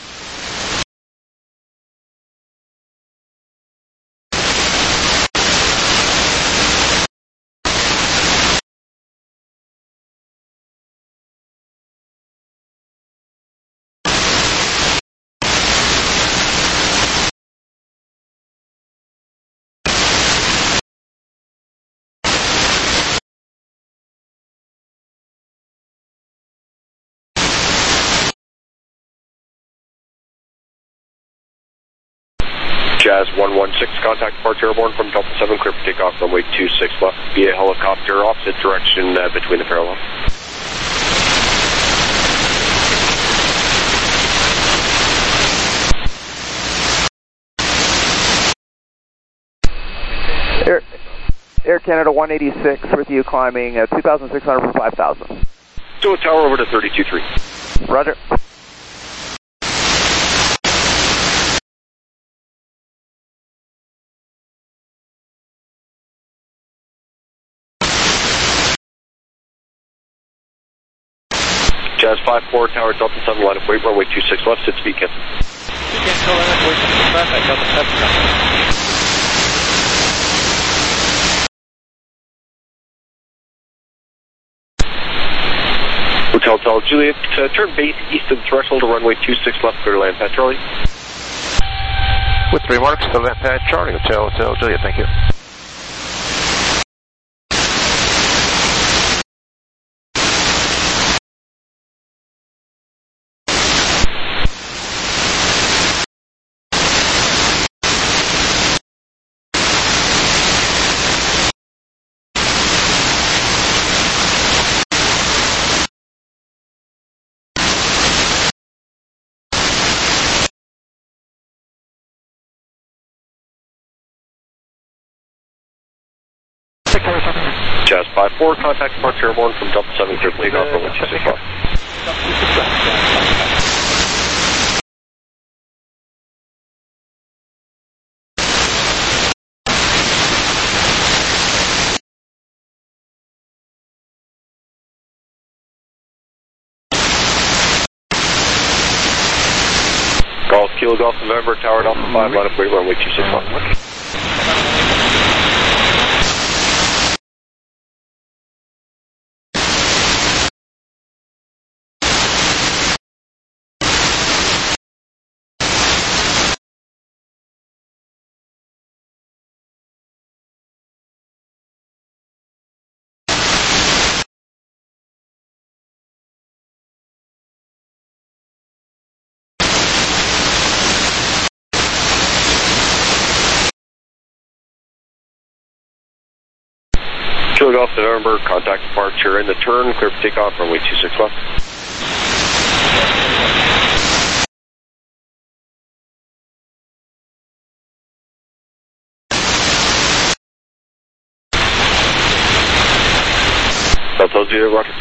Jazz one one six, contact departure airborne from Delta seven, clear for takeoff, runway two six left, via helicopter, opposite direction uh, between the parallels. Air Canada one eighty-six with you, climbing uh, two thousand six hundred for five thousand. So tower over to thirty-two three. Roger. Jazz five four, tower Delta seven, line up weight, runway two six left, sit speed cancel. Cancel, line up, weight two six left, I Delta seven. Hotel Hotel Juliet, uh, turn base east of the threshold to runway two six left, clear to land pad Charlie. With three marks to land pad Charlie, Hotel Hotel Juliet, thank you. Jazz five four, contact departure airborne from Delta seven, clear to takeoff, runway two six left. Golf Kilo Golf November, tower Alpha five, line up weight, runway two six left. Kilo Golf November, contact departure in the turn, clear for takeoff, runway two six left. Delta Zero, roger.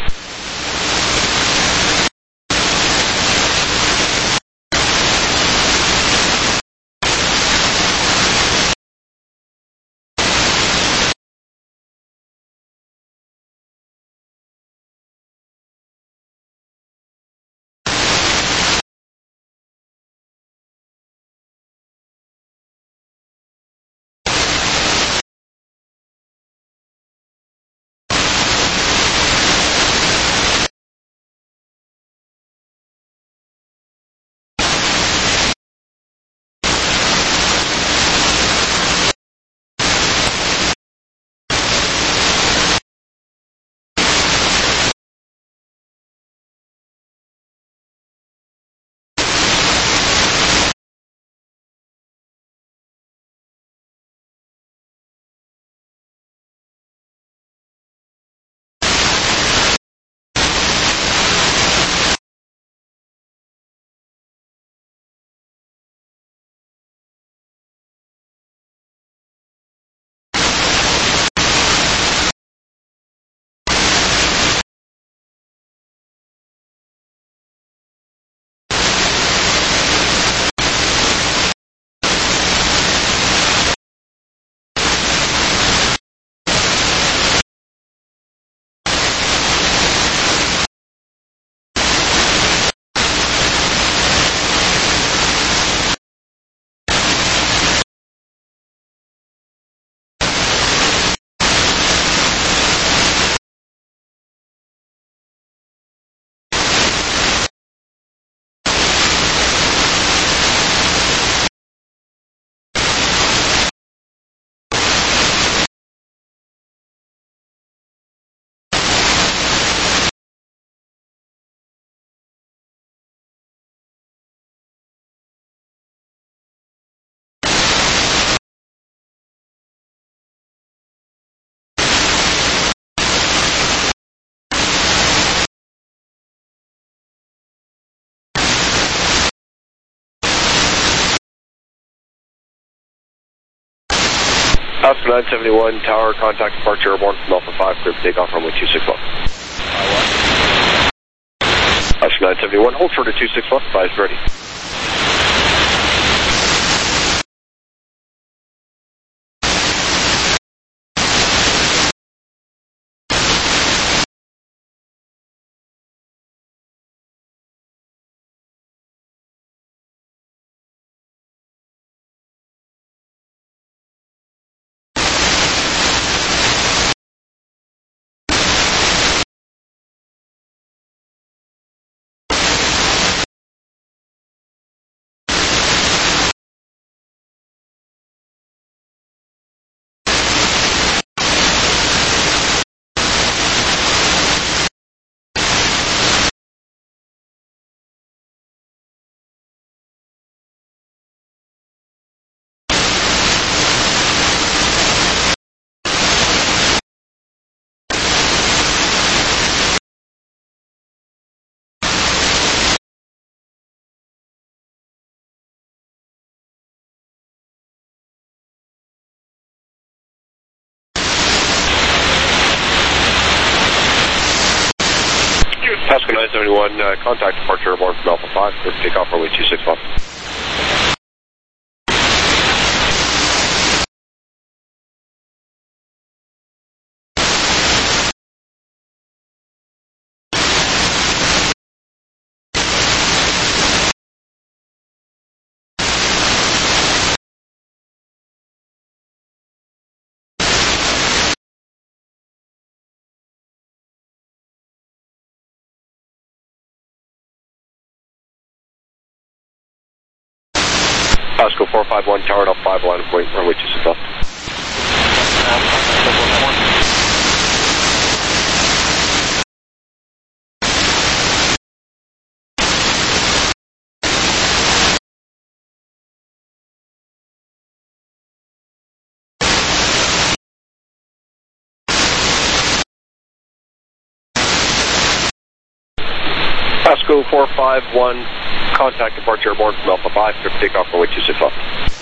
Oscar nine seventy-one, tower, contact departure airborne from Alpha five, clear for takeoff, runway two six left. Oscar nine seventy-one, hold short at two six left, advise ready. Pasco nine seventy-one, uh, contact departure airborne from Alpha five, clear for takeoff, runway two six left. Pasco four five one, tower Alpha five, line of wait, runway two six left. Pasco four five one, contact departure airborne from Alpha five, clear for takeoff, runway two six left.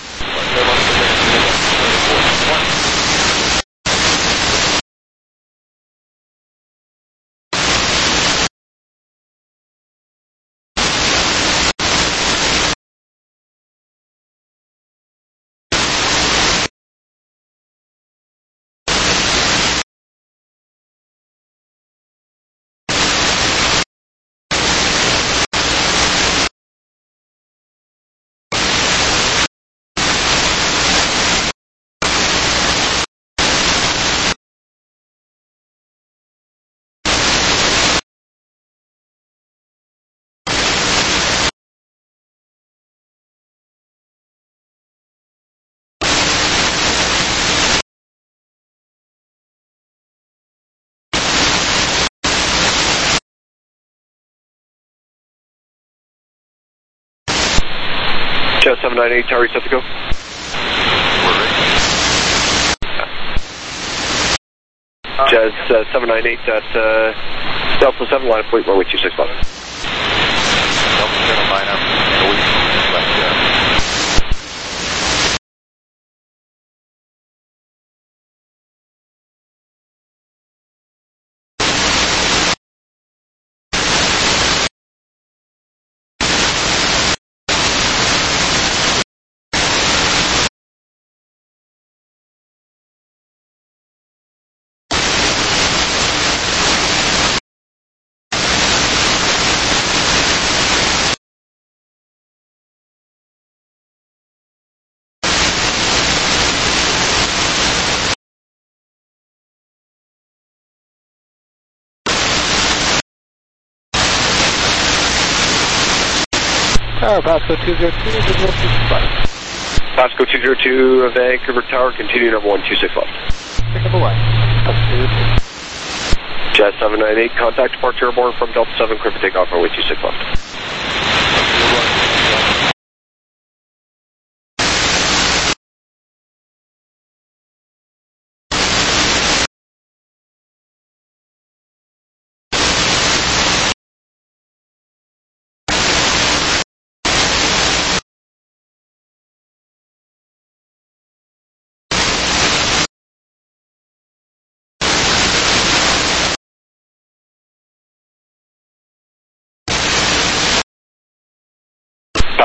Jet seven nine eight, tower, set to go. Jazz uh, seven nine eight at uh, Delta seven, line of fleet, runway two six left. Delta seven, line up, runway two six left, yeah. Tower, Pasco two zero two, visual two five. Pasco two zero two, Vancouver Tower, continue number one two six left. Pick number one. Jet seven nine eight, contact departure airborne from Delta seven, clear for takeoff, runway two six left.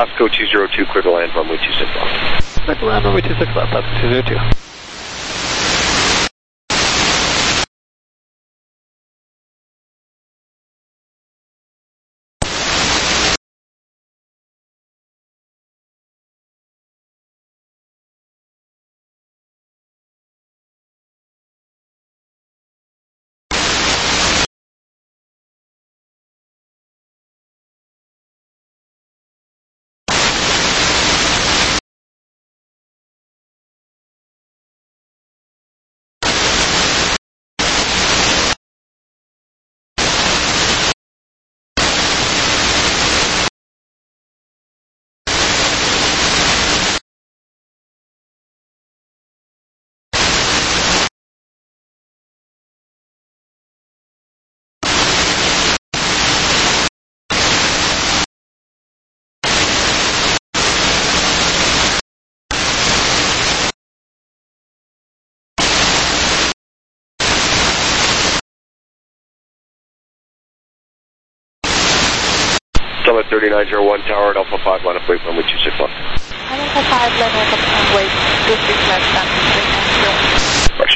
Pasco two zero two, clear to land, runway two six left. Clear to land, runway two six left, that's two zero two. Summit thirty-nine zero one, tower at Alpha five, line up wait, runway two six left. Alpha five, line up and wait, two six left, Sunset three nine zero one. Roger.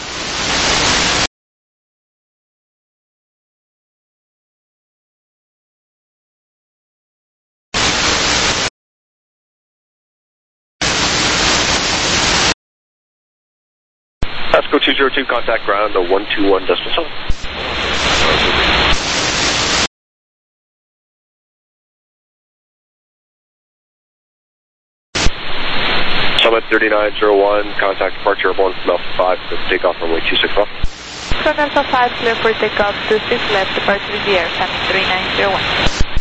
Pasco two zero two, contact ground, the one two one decimal seven. Summit thirty-nine zero one, contact departure airborne from Alpha five, takeoff runway two six left. From Alpha five, clear for takeoff, two six left, departure in the air, Sunset three nine zero one.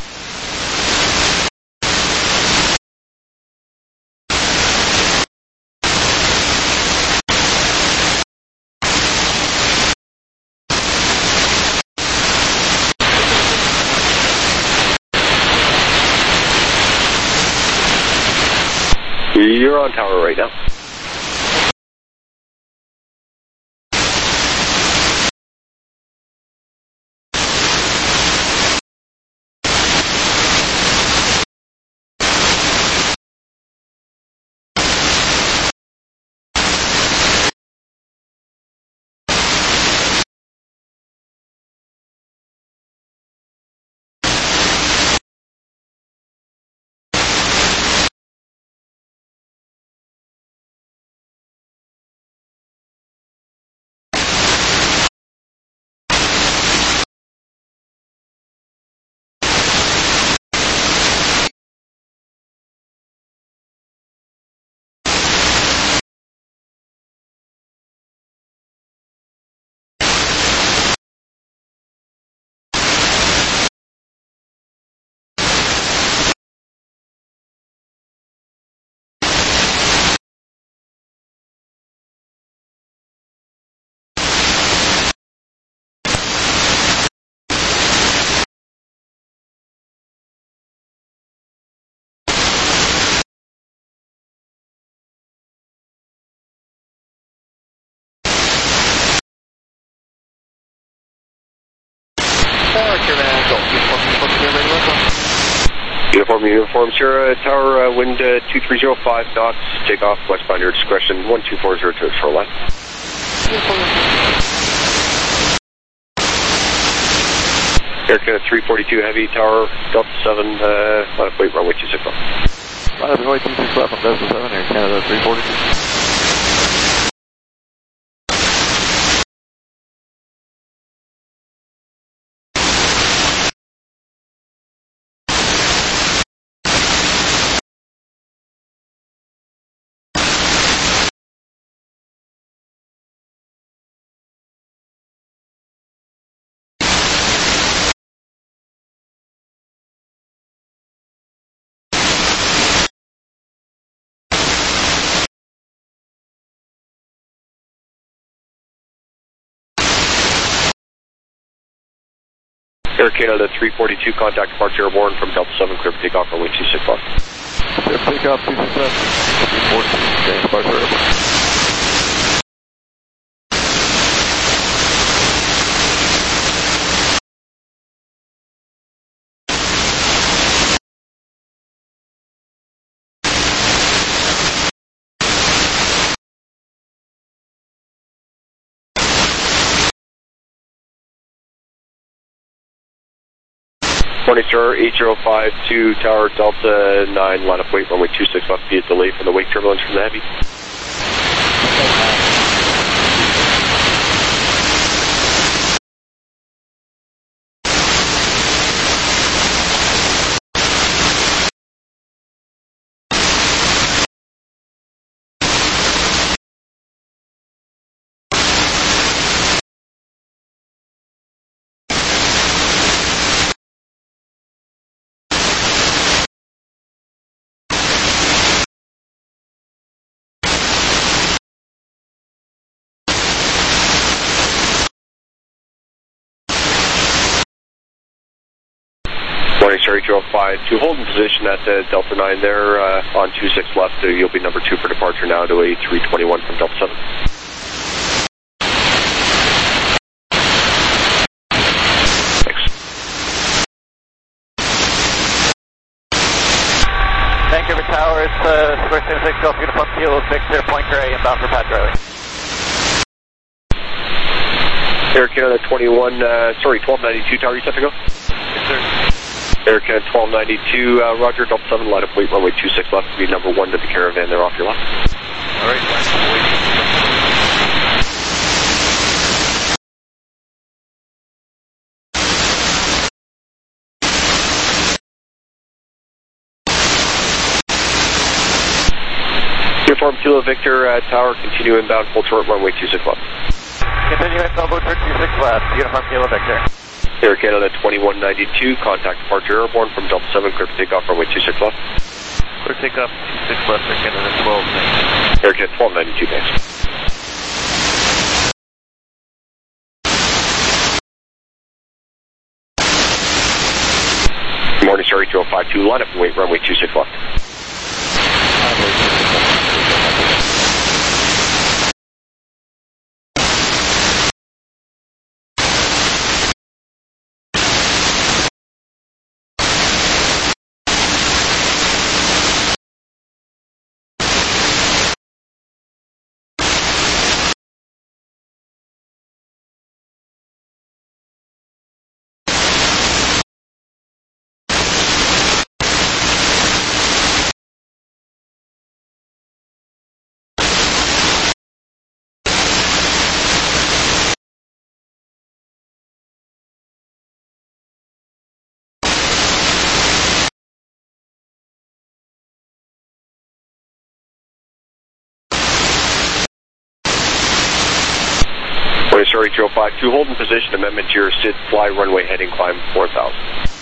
You're on tower right now. Uniform, uniform, Sierra, tower, uh, wind uh, two three zero five knots, takeoff, westbound your discretion, one two four zero two, shoreline. Air Canada three forty-two Heavy, tower, Delta seven, uh, line up wait, runway two six left. Line up runway two six left on Delta seven, Air Canada three forty-two. Air Canada three forty-two, contact departure airborne from Delta seven, clear for takeoff runway two six left. Clear for takeoff two six left, three forty-two, departure airborne. Morning, sir. eight zero five two Tower Delta nine, line up wait, runway two six left, be a delay from the wake turbulence from the heavy. Morning, sir. eight zero five two, hold in position at uh, Delta nine there uh, on two six left. Uh, you'll be number two for departure now to a three twenty-one from Delta seven. Thanks. Vancouver Tower, it's uh, Square Center six Golf Uniform Kilo Victor, Point Grey, inbound for Pat Riley. Air Canada twenty-one, uh, sorry, twelve ninety-two Tower, you set to go? Yes, sir. Air Canada twelve ninety-two, uh, Roger, Delta seven, line up wait, runway two six left, be number one to the caravan there off your left. All right, Uniform Kilo Victor, uh, Tower, continue inbound, full turret, runway two six left. continue inbound, full turret two six left, Uniform Kilo Victor. Air Canada twenty-one ninety-two, contact departure airborne from Delta seven, clear for takeoff, runway two six left. Clear takeoff, two six left, Air Canada twelve ninety-two. Air Canada twelve ninety-two, thanks. Good morning, sir, eight zero five two, line up and wait, runway two six left. Morning, sir, eight zero five two, hold in position, amendment to your S I D, fly runway heading climb four thousand.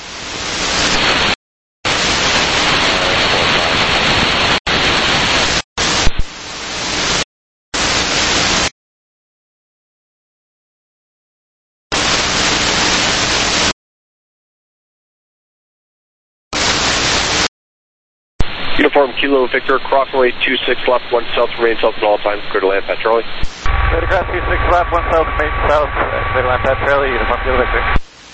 Uniform Kilo Victor, cross runway two six left, one south, remain south at all times, clear to land, Pat Charlie. Clear to cross two six left, one south, remain south, clear to land Pat Charlie, Uniform Kilo Victor.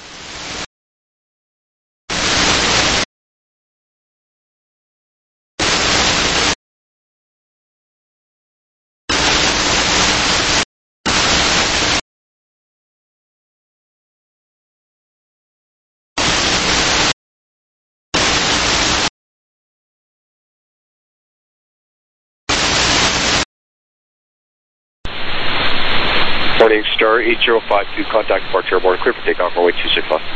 Morning, Star eight zero five two, contact departure airborne, clear for takeoff, runway two six left.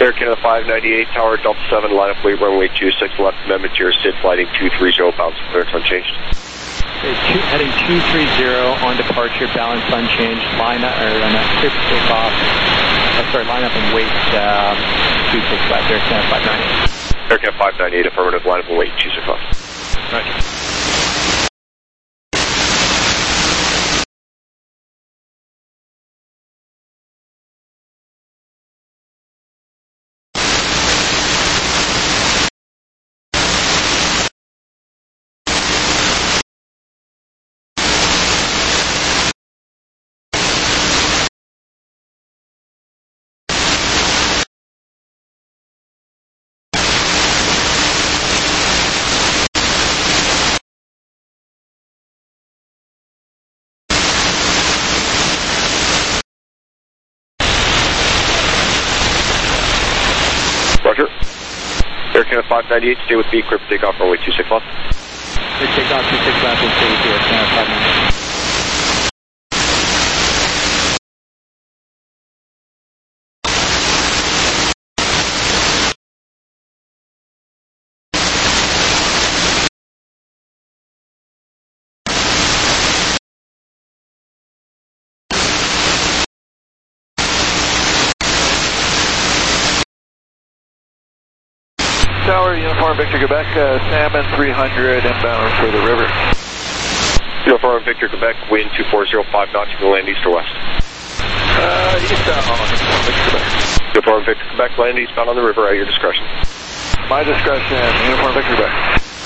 Air Canada five ninety-eight, Tower Delta seven, line up weight runway two six, left amendment to your S I D flighting two three zero, bounce clearance unchanged. Okay, two, heading two three zero on departure, balance unchanged, line up, or on that fifth take off, uh, sorry, line up and wait, uh, two six left, Air Canada five ninety-eight. Air Canada five ninety-eight, affirmative, line up and wait, two six left. Roger. Roger. Air Canada five ninety-eight, stay with me, clear for takeoff, runway two six left. Clear takeoff, two six left, and stay with you, Air Canada five ninety-eight. Tower, Uniform Victor Quebec, uh, Salmon three hundred inbound for the river. Uniform Victor Quebec, wind two four zero five knots, you can land east or west. Uh, eastbound on Uniform Victor Quebec. Uniform Victor Quebec, land eastbound on the river at your discretion. My discretion, Uniform Victor Quebec.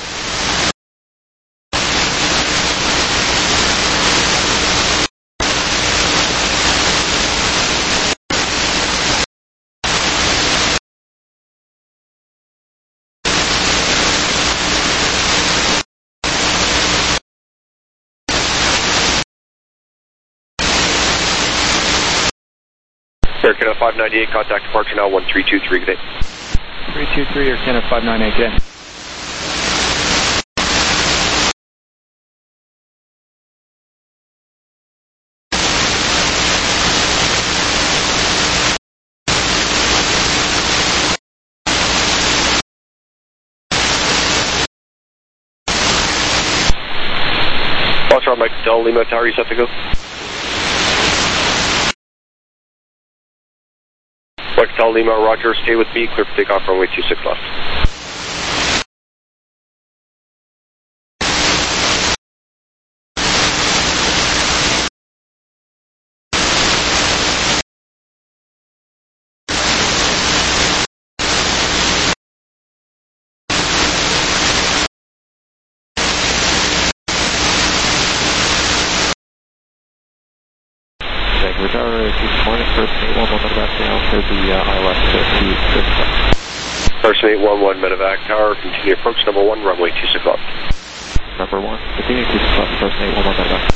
Air Canada five ninety-eight, contact departure now one three two three, good day. three two three, Air Canada five ninety-eight, good day. Foxtrot Mike Del Lima Tower, you set to go? Mike Del Lima, Roger, stay with me, clear for takeoff, runway two six left. Vancouver Tower, good morning, first eight one one medevac down for the uh, I L S two six left. Person eight one one medevac Tower, continue approach number one, runway two six left. Number one, continue two six left, person eight one one medevac.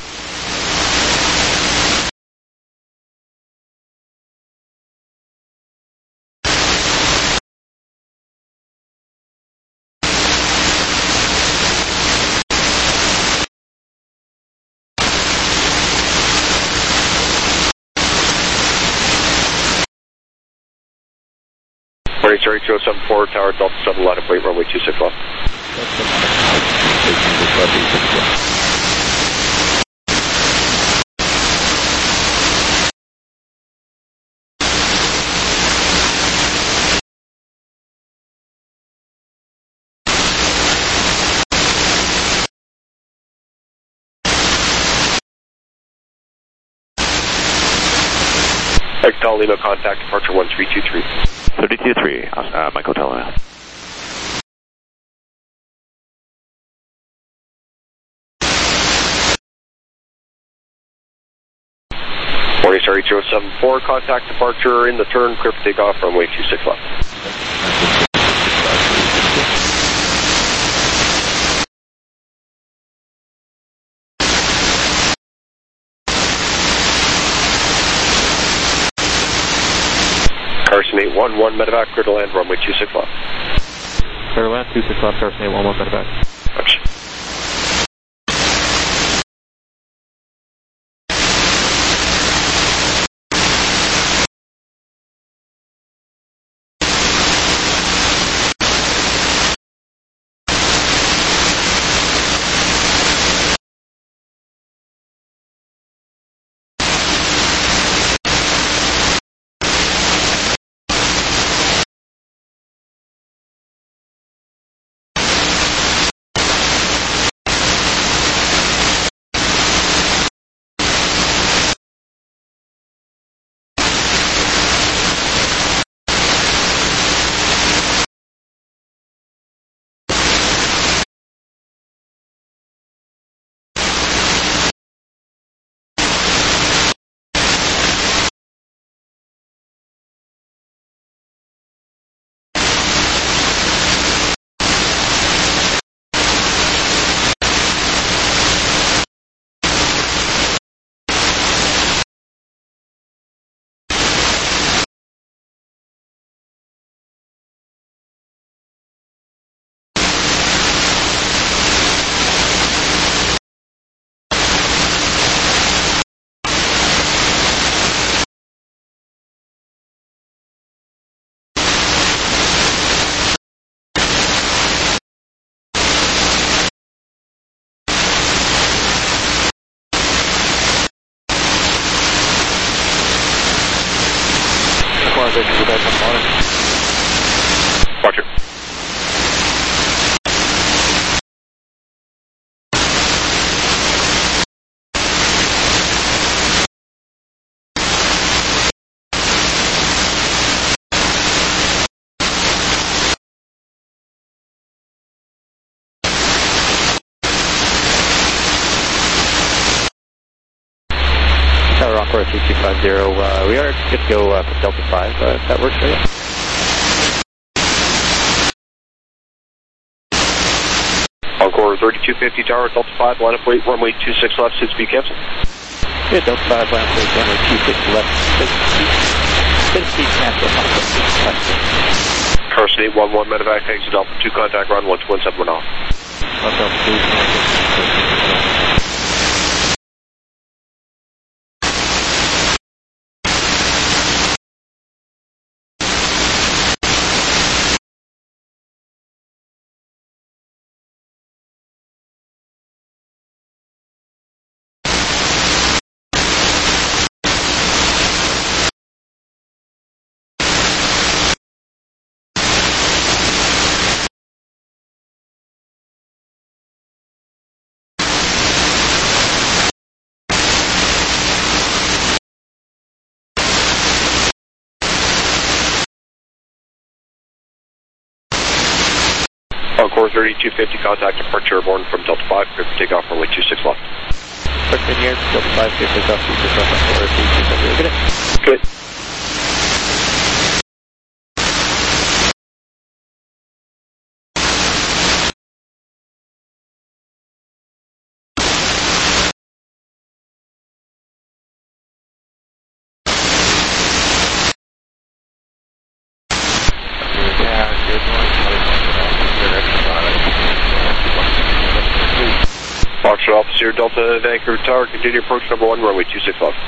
Morning, sorry, two oh seven four, Tower Delta seven, line up weight, runway two six left. Mike Del Lima, contact departure one three two three. three two three, uh, Mike Hotel now. Morning, sorry, two oh seven four, contact departure in the turn, clear for takeoff, runway two six left. Carson eight one one, medevac, clear to land, runway two six left. Clear to land, two six left, Carson eight one one, medevac. Oops. Roger. Tower Encore three two five zero, uh, we are good to go uh, for Delta five, uh, if that works for you. Encore thirty-two fifty Tower, Delta five, line up weight, runway two six left, six speed cancel. Good, Delta five, line up weight, runway two six left, six speed cancel. Carson eight one one, medevac, exit Alpha two, contact run one two one seven one off. Delta two, Encore thirty-two fifty, contact departure airborne from Delta five, clear for takeoff, runway two six left. Question here, Delta five, clear for takeoff, two six left, Encore three two five zero, good. Good. Foxtrot Officer, Delta Vancouver Tower, continue approach number one, runway two six left.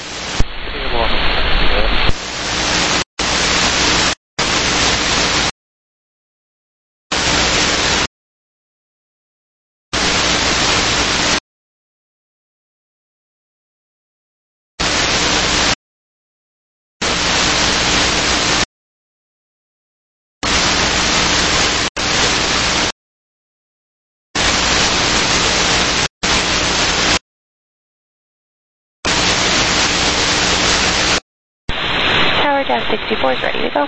Tower Jazz sixty-four is ready to go.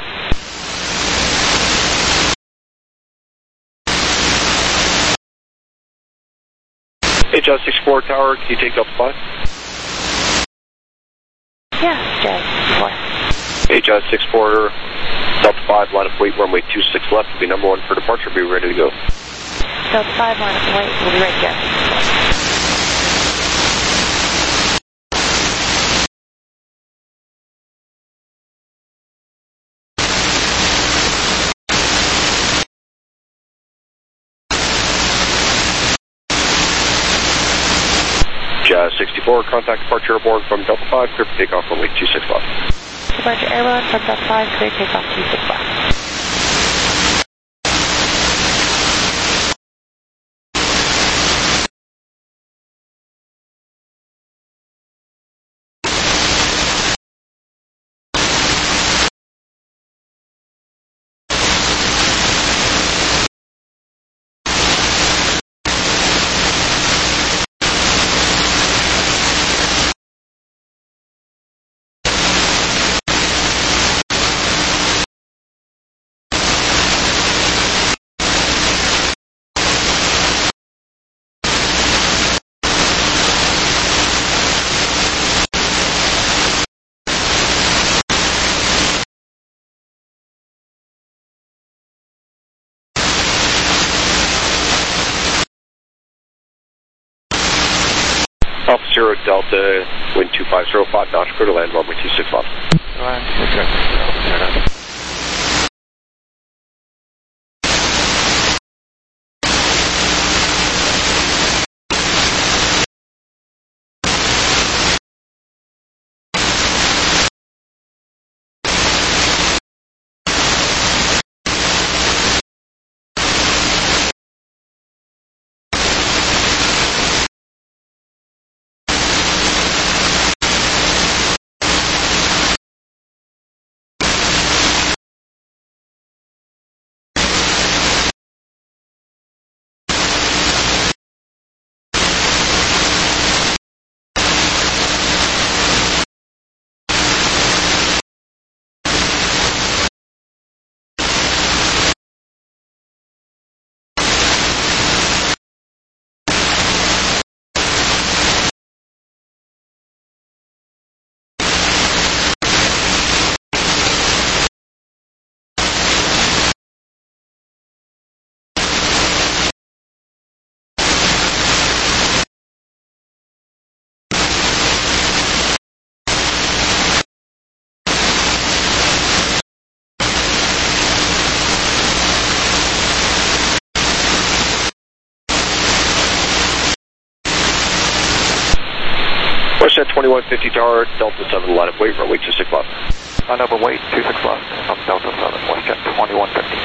Hey, Jazz sixty-four Tower, can you take Delta five? Yeah, Jazz sixty-four. Hey, Jazz sixty-four, Delta five, line up weight, runway two six left, will be number one for departure, be ready to go. Delta five, line up weight, we'll be right there. Jazz sixty-four, contact departure airborne from Delta five, clear for takeoff, runway two six left. Departure airborne from Delta five, clear takeoff two six left. Alpha Zero Delta, wind two five zero five, notch, clear to land, runway two six left. Land, turn on. one fifty tower, Delta seven, line up, wait, runway two six left. Line up and wait, two six left, from Delta seven, WestJet twenty-one fifty.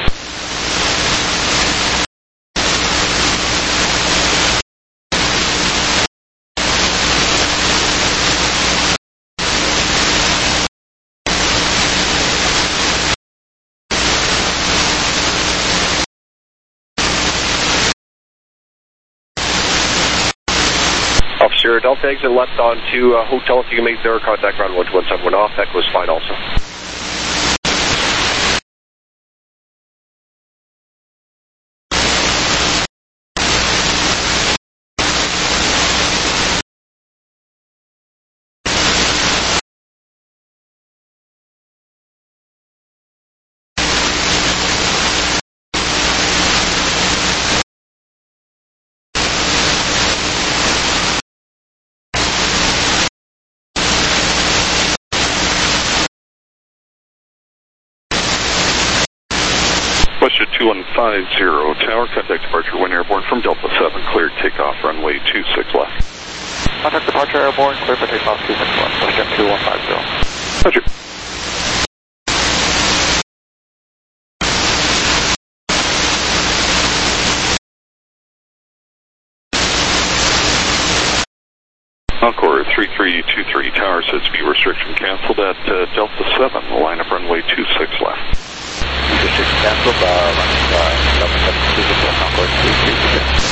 Officer, Delta exit left onto uh, hotel. If you can make their contact ground one two one seven one off, that goes fine also. WestJet two one five zero, tower, contact departure, Wynn Airborne from Delta seven, cleared takeoff, runway two six left. Contact departure airborne, clear for takeoff two six left, WestJet two one five zero. Roger. Encore three three two three, tower says speed restriction canceled at uh, Delta seven, line up runway two six left. two six canceled, uh, running uh, Delta seven two six left, Encore three three two three.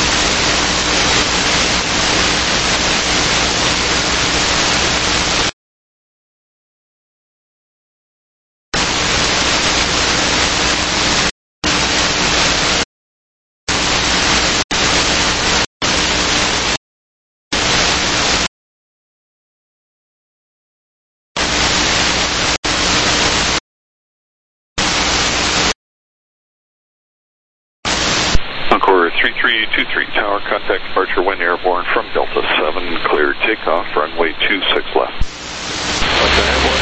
Encore three three two three, tower, contact departure, Wynn Airborne from Delta seven, cleared takeoff, runway two six left. Western Airborne.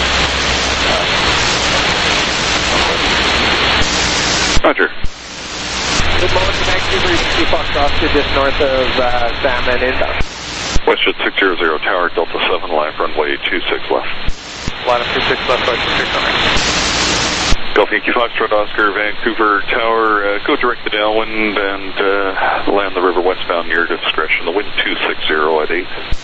Uh, Roger. Good morning, Vancouver, Easy Foxtrot to just north of uh, Salmon inbound. WestJet six zero zero, tower, Delta seven, line up runway two six left. line up two six left, WestJet six hundred. Golf Yankee Foxtrot, Oscar, Vancouver Tower, uh, go direct to downwind and uh, land the river westbound, your discretion. The wind two six zero at eight.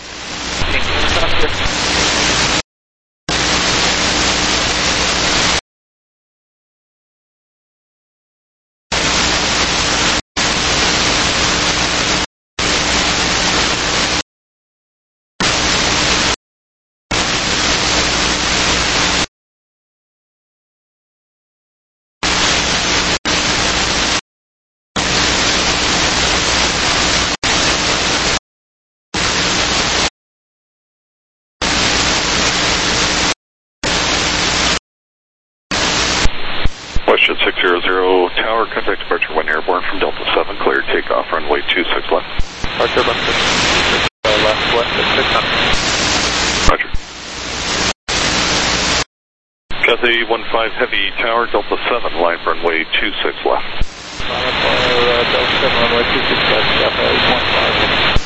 WestJet six zero zero, tower, contact departure, Wynn Airborne from Delta seven, cleared takeoff, runway two six left. Departure left six, uh, left west at six hundred. Roger. Cathay one five Heavy, tower, Delta seven, line runway two six left. Line up uh, Delta seven, runway two six left, Cathay one five.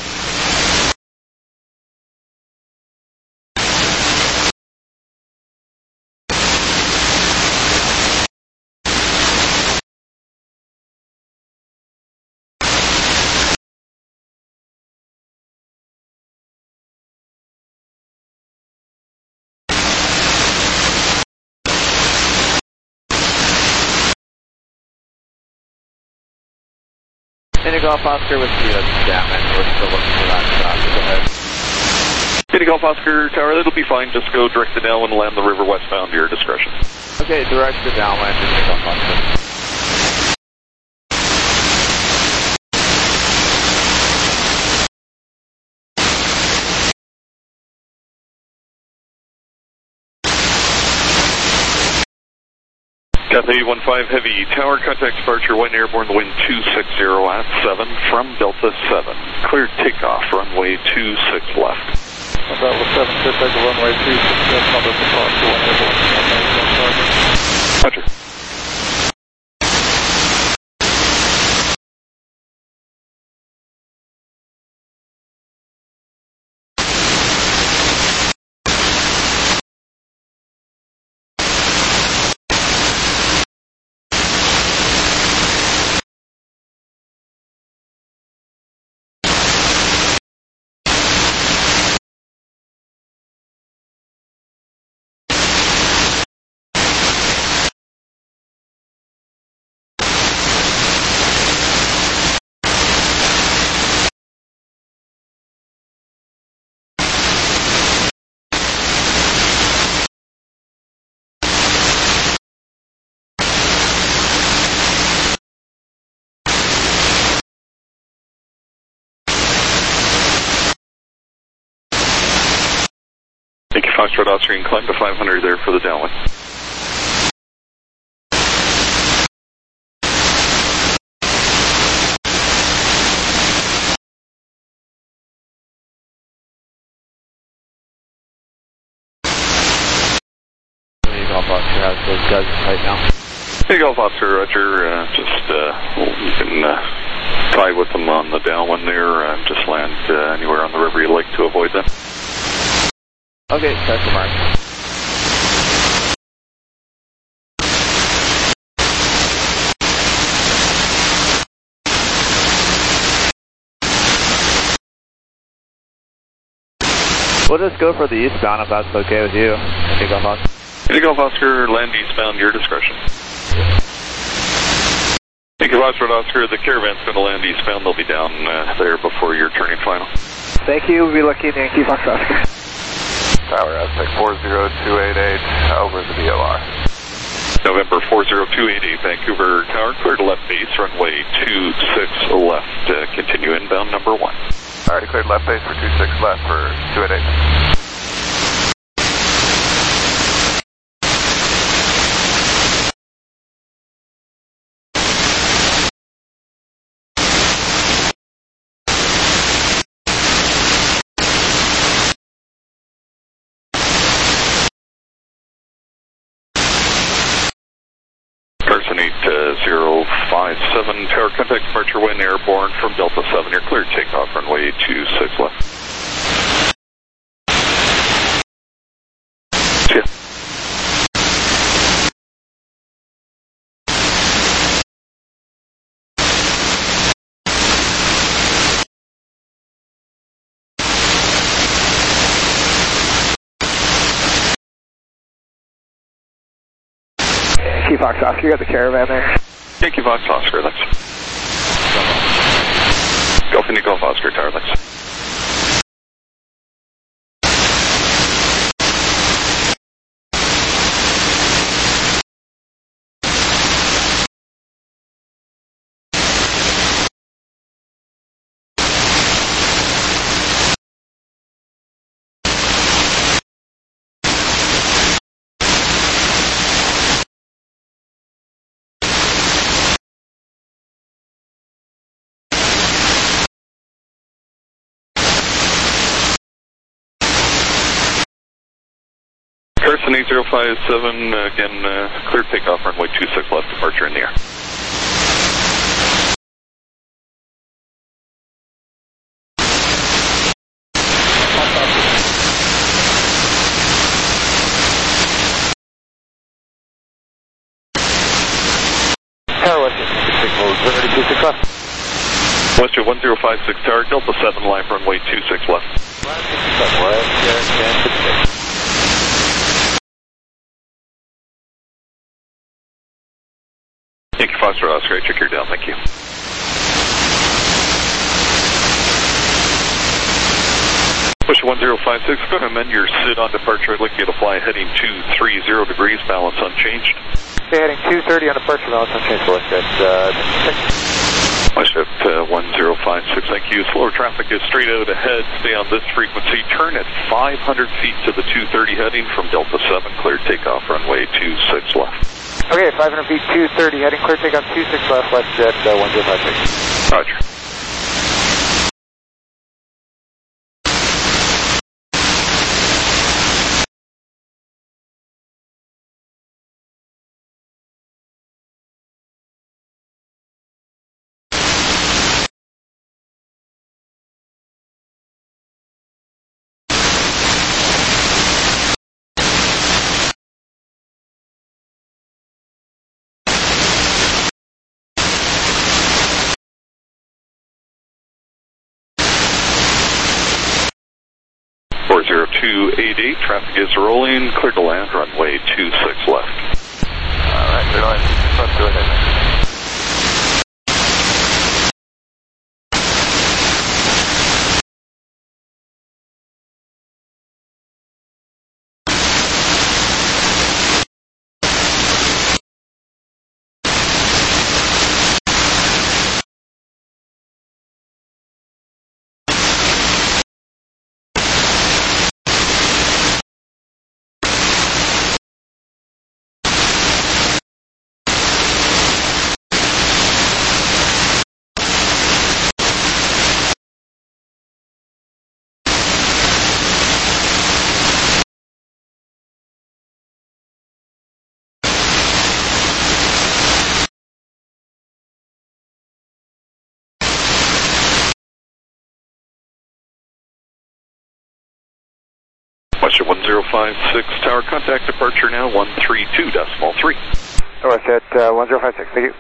City Golf Oscar with you, damn it, we're still looking for that shot, go ahead. City Golf Oscar Tower, it'll be fine, just go direct to downwind and land the river westbound, your discretion. Okay, direct to downwind, City Golf Oscar. Cathay one five Heavy, tower, contact departure, Wynn Airborne, the wind two six zero at seven from Delta seven. Cleared takeoff, runway two six left. Delta seven, clear takeoff, runway two six left, number departure, Wynn Airborne. Roger. Foxtrot Oscar, you can climb to five hundred there for the downwind. Golf Oscar has those guys right now. Hey, Golf Oscar, Roger. Uh, just, uh, you can uh, tie with them on the downwind there and just land uh, anywhere on the river you like to avoid them. Okay, special mark. We'll just go for the eastbound if that's okay with you. Okay, Golf Oscar. Hey, Golf Oscar, land eastbound, your discretion. Thank you, Foxtrot Oscar. The Caravan's going to land eastbound. They'll be down uh, there before your turning final. Thank you. We'll be lucky. Thank you, Foxtrot Oscar. Tower Aztec four zero two eight eight, over the V O R. November four zero two eight eight, Vancouver Tower, clear to left base, runway two six left. Uh, continue inbound number one. Alright, cleared left base for two six left for two eight eight. Carson eight zero five seven, tower contact departure when airborne from Delta seven. You're cleared takeoff, runway two six left. See ya. Yankee Fox Oscar, you got the Caravan there. Yankee Fox Oscar, thanks. Golf Indy Golf Oscar, tower, thanks. Carson eight zero five seven, uh, again, uh, clear takeoff, runway two six left, departure in the air. Tower Western signal zero two six left. Western one zero five six tower, Delta seven live, runway two six left. Thank you, Foxtrot Oscar. Check your down. Thank you. Push one zero five six. Go ahead and amend your sit on departure. I'd like you to fly heading two three zero degrees, balance unchanged. Okay, heading two thirty on departure, balance unchanged. So let's get uh, Westjet uh, one zero five six. Thank you. Slower traffic is straight out ahead. Stay on this frequency. Turn at five hundred feet to the two thirty heading from Delta seven. Cleared takeoff, runway two six left. Okay, five hundred feet, two thirty, heading clear takeoff, two six left, Westjet uh, one zero five six. Roger. four zero two eight eight, traffic is rolling, clear to land, runway two six left. Alright, clear to land. Let's do it. Westjet one zero five six tower, contact departure now one three two decimal three. Westjet uh, one zero five six, thank you.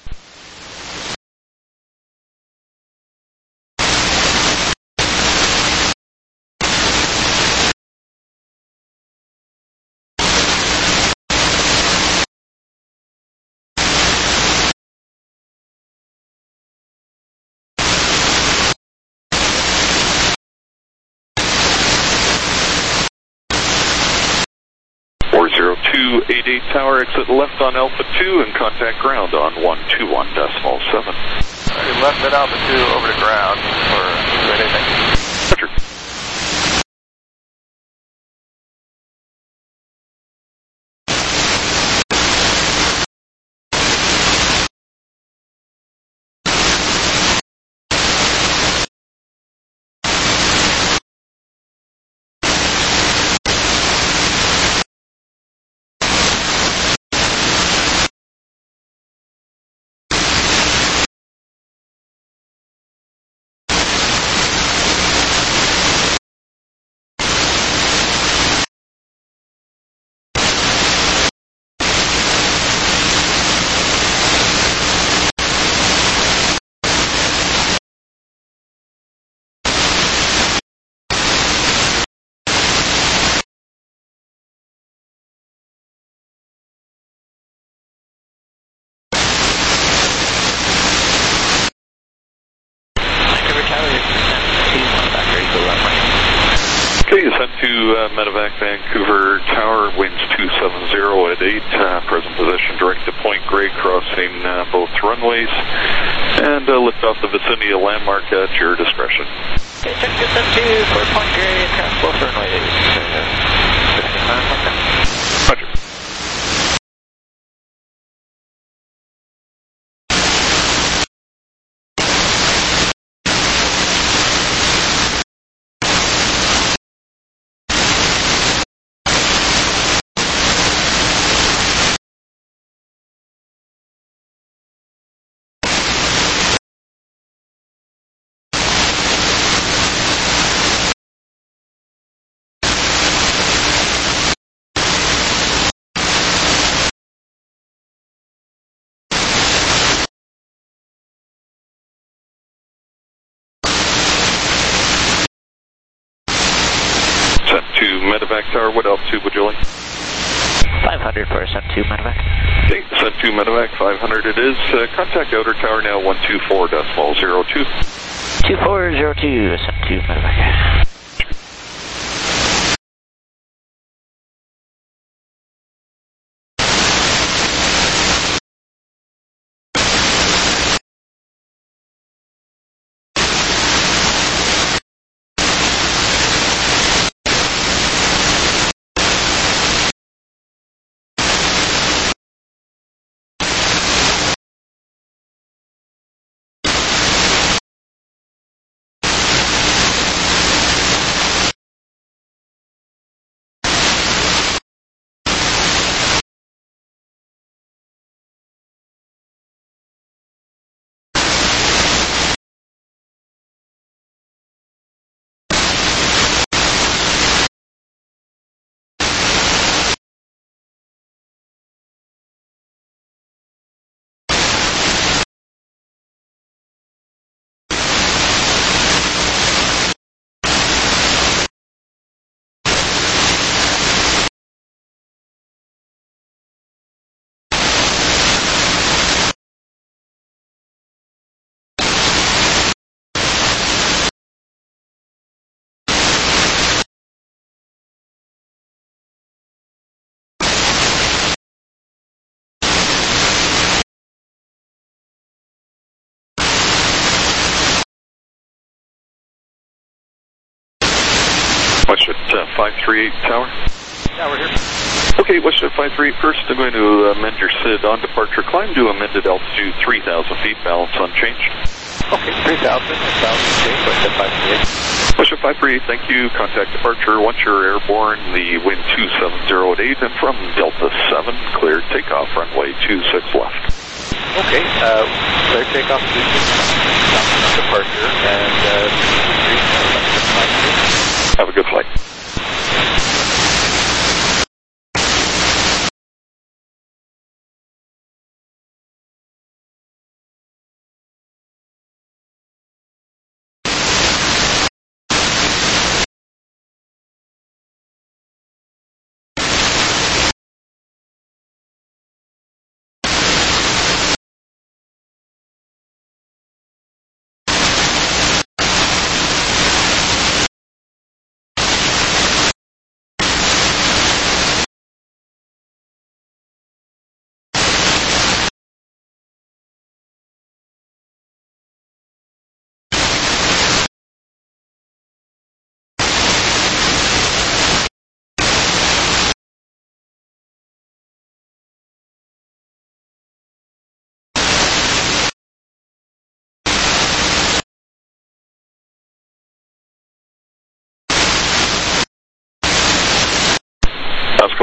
four zero two eight eight tower, exit left on Alpha two and contact ground on one two one decimal seven. Alright, left at Alpha two over to ground for anything. Roger. Okay, sent to uh, Medevac Vancouver Tower, winds two seven zero at eight, uh, present position direct to Point Grey, crossing uh, both runways, and uh, lift off the vicinity of landmark at your discretion. Okay, check this up to for Point Grey, across both runways. Roger. Sent to Medevac Tower, what altitude would you like? five hundred for sent to Medevac. Okay, sent to Medevac, five hundred it is. Uh, contact outer tower now one two four decimal zero two. two four zero two, sent to Medevac. Westjet uh, five three eight tower. Yeah, we're here. Okay, Westjet five three eight, first I'm going to amend your S I D on departure climb to amended altitude three thousand feet, balance unchanged. Okay, three thousand, one thousand change, Westjet five three eight. Westjet five three eight, thank you. Contact departure. Once you're airborne, the wind two seven zero at eight, and from Delta seven, cleared takeoff, runway two six left. Okay, uh, clear takeoff, two six left, departure, and uh, Have a good flight.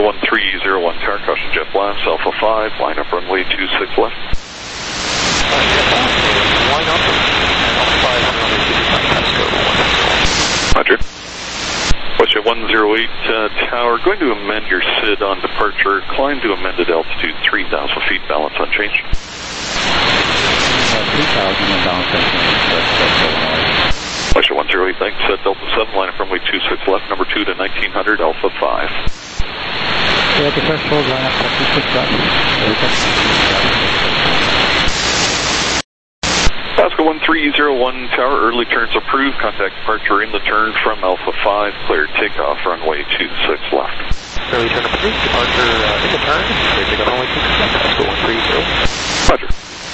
one three zero one tower, caution jet blast, Alpha five, line up runway two six left. Line up, Alpha five, runway two six left, Pasco one. Roger. WestJet one zero eight uh, tower, going to amend your S I D on departure, climb to amended altitude three thousand feet, balance unchanged. Uh, three thousand and balance unchanged. WestJet one zero eight, thanks, uh, Delta seven, line up runway two six left, number two to nineteen hundred, Alpha five. Yeah, the threshold, line up two six left. Pasco one three zero one tower, early turns approved, contact departure in the turn from Alpha five, cleared takeoff, runway two six left. Early turn approved, departure uh, in the turn, cleared takeoff, runway two six left, Pasco one three zero. Roger.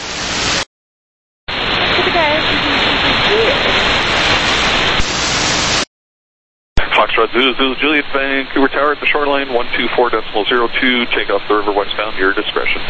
Foxtrot Zulu, Zulu, Juliet, Vancouver Tower at the shoreline, one two four decimal zero two, take off the river westbound, your discretion.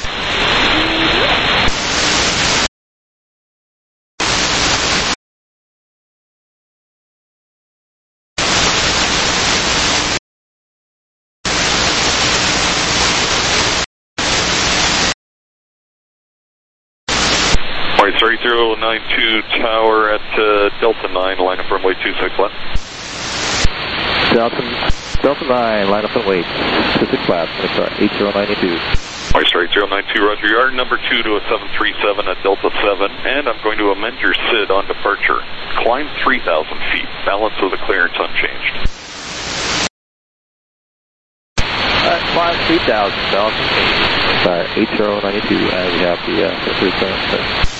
Alright, sorry, zero nine two tower at uh, Delta nine, line up runway two six left. Delta, Delta nine, line up and wait. two six left, eight zero nine two. Alright, sorry, zero nine two, roger. You are number two to a seven three seven at Delta seven, and I'm going to amend your S I D on departure. Climb three thousand feet, balance of the clearance unchanged. Uh, climb three thousand, balance unchanged. Uh, eight zero nine two, and we have the uh, three seven six.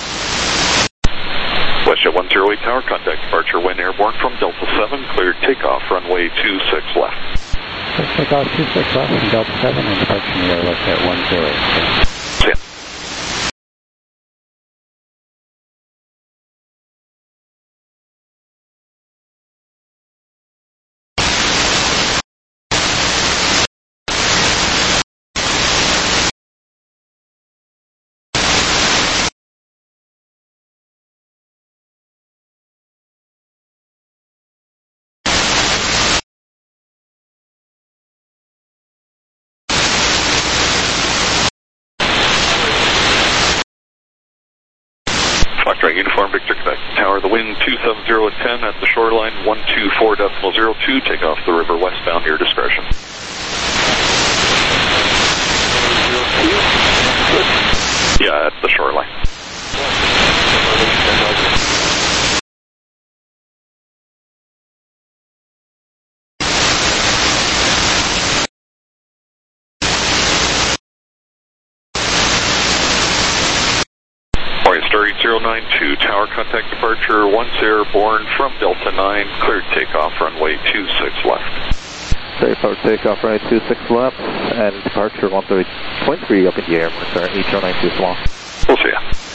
WestJet one zero eight tower, contact departure when airborne from Delta seven, cleared takeoff, runway two six left. Takeoff two six left from Delta seven and departure in the air left at one zero eight. See ya. Foxtrot Uniform, Victor Quebec Tower, the wind two seven zero at ten at the shoreline, one two four decimal zero two, take off the river westbound, your discretion. Yeah, at the shoreline. zero nine two, tower contact departure, once airborne from Delta nine, cleared takeoff, runway two six left. Clear for takeoff, runway two six left, and departure one thirty point three up in the air, sorry, eight zero nine two small. We'll see ya.